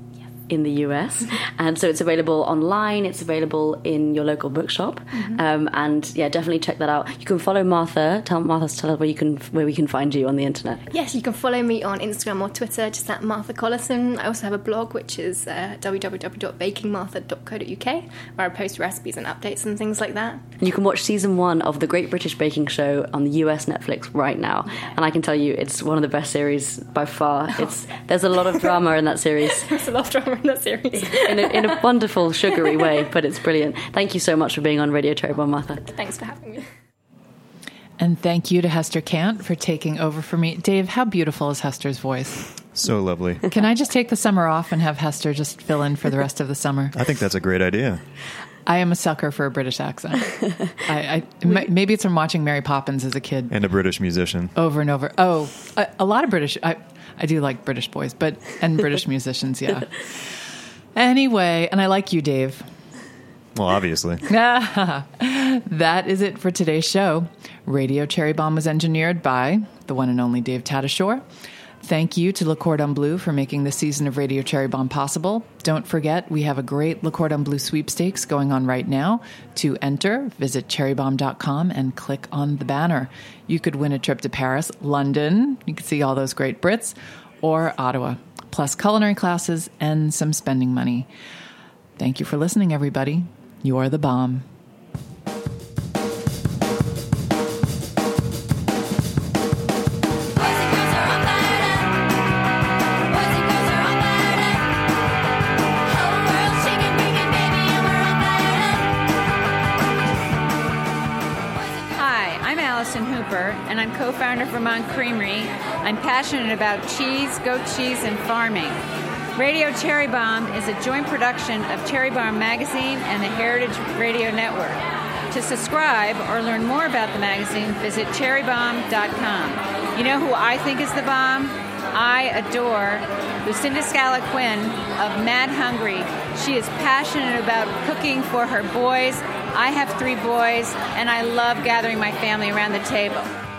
Speaker 4: in the U S. And so it's available online, it's available in your local bookshop. Mm-hmm. Um, and yeah, definitely check that out. You can follow Martha. Tell Martha to tell us where you can where we can find you on the internet.
Speaker 5: Yes, you can follow me on Instagram or Twitter, just at Martha Collison. I also have a blog, which is uh, w w w dot baking martha dot co dot u k, where I post recipes and updates and things like that.
Speaker 4: And you can watch season one of The Great British Baking Show on the U S Netflix right now. And I can tell you, it's one of the best series by far. It's there's a lot of drama in that series.
Speaker 5: There's a lot of drama in that series.
Speaker 4: in, a, in a wonderful, sugary way, but it's brilliant. Thank you so much for being on Radio Cherry Bombe, Martha.
Speaker 5: Thanks for having me.
Speaker 2: And thank you to Hester Cant for taking over for me. Dave, how beautiful is Hester's voice?
Speaker 6: So lovely.
Speaker 2: Can I just take the summer off and have Hester just fill in for the rest of the summer?
Speaker 6: I think that's a great idea.
Speaker 2: I am a sucker for a British accent. I, I, maybe it's from watching Mary Poppins as a kid.
Speaker 6: And a British musician.
Speaker 2: Over and over. Oh, a, a lot of British. I, I do like British boys, but and British musicians, yeah. Anyway, and I like you, Dave.
Speaker 6: Well, obviously.
Speaker 2: That is it for today's show. Radio Cherry Bombe was engineered by the one and only Dave Tatasciore. Thank you to Le Cordon Bleu for making this season of Radio Cherry Bombe possible. Don't forget, we have a great Le Cordon Bleu sweepstakes going on right now. To enter, visit cherry bombe dot com and click on the banner. You could win a trip to Paris, London, you could see all those great Brits, or Ottawa, plus culinary classes and some spending money. Thank you for listening, everybody. You're the bomb.
Speaker 7: And I'm co-founder of Vermont Creamery. I'm passionate about cheese, goat cheese, and farming. Radio Cherry Bombe is a joint production of Cherry Bombe Magazine and the Heritage Radio Network. To subscribe or learn more about the magazine, visit cherry bombe dot com. You know who I think is the bomb? I adore Lucinda Scala Quinn of Mad Hungry. She is passionate about cooking for her boys. I have three boys, and I love gathering my family around the table.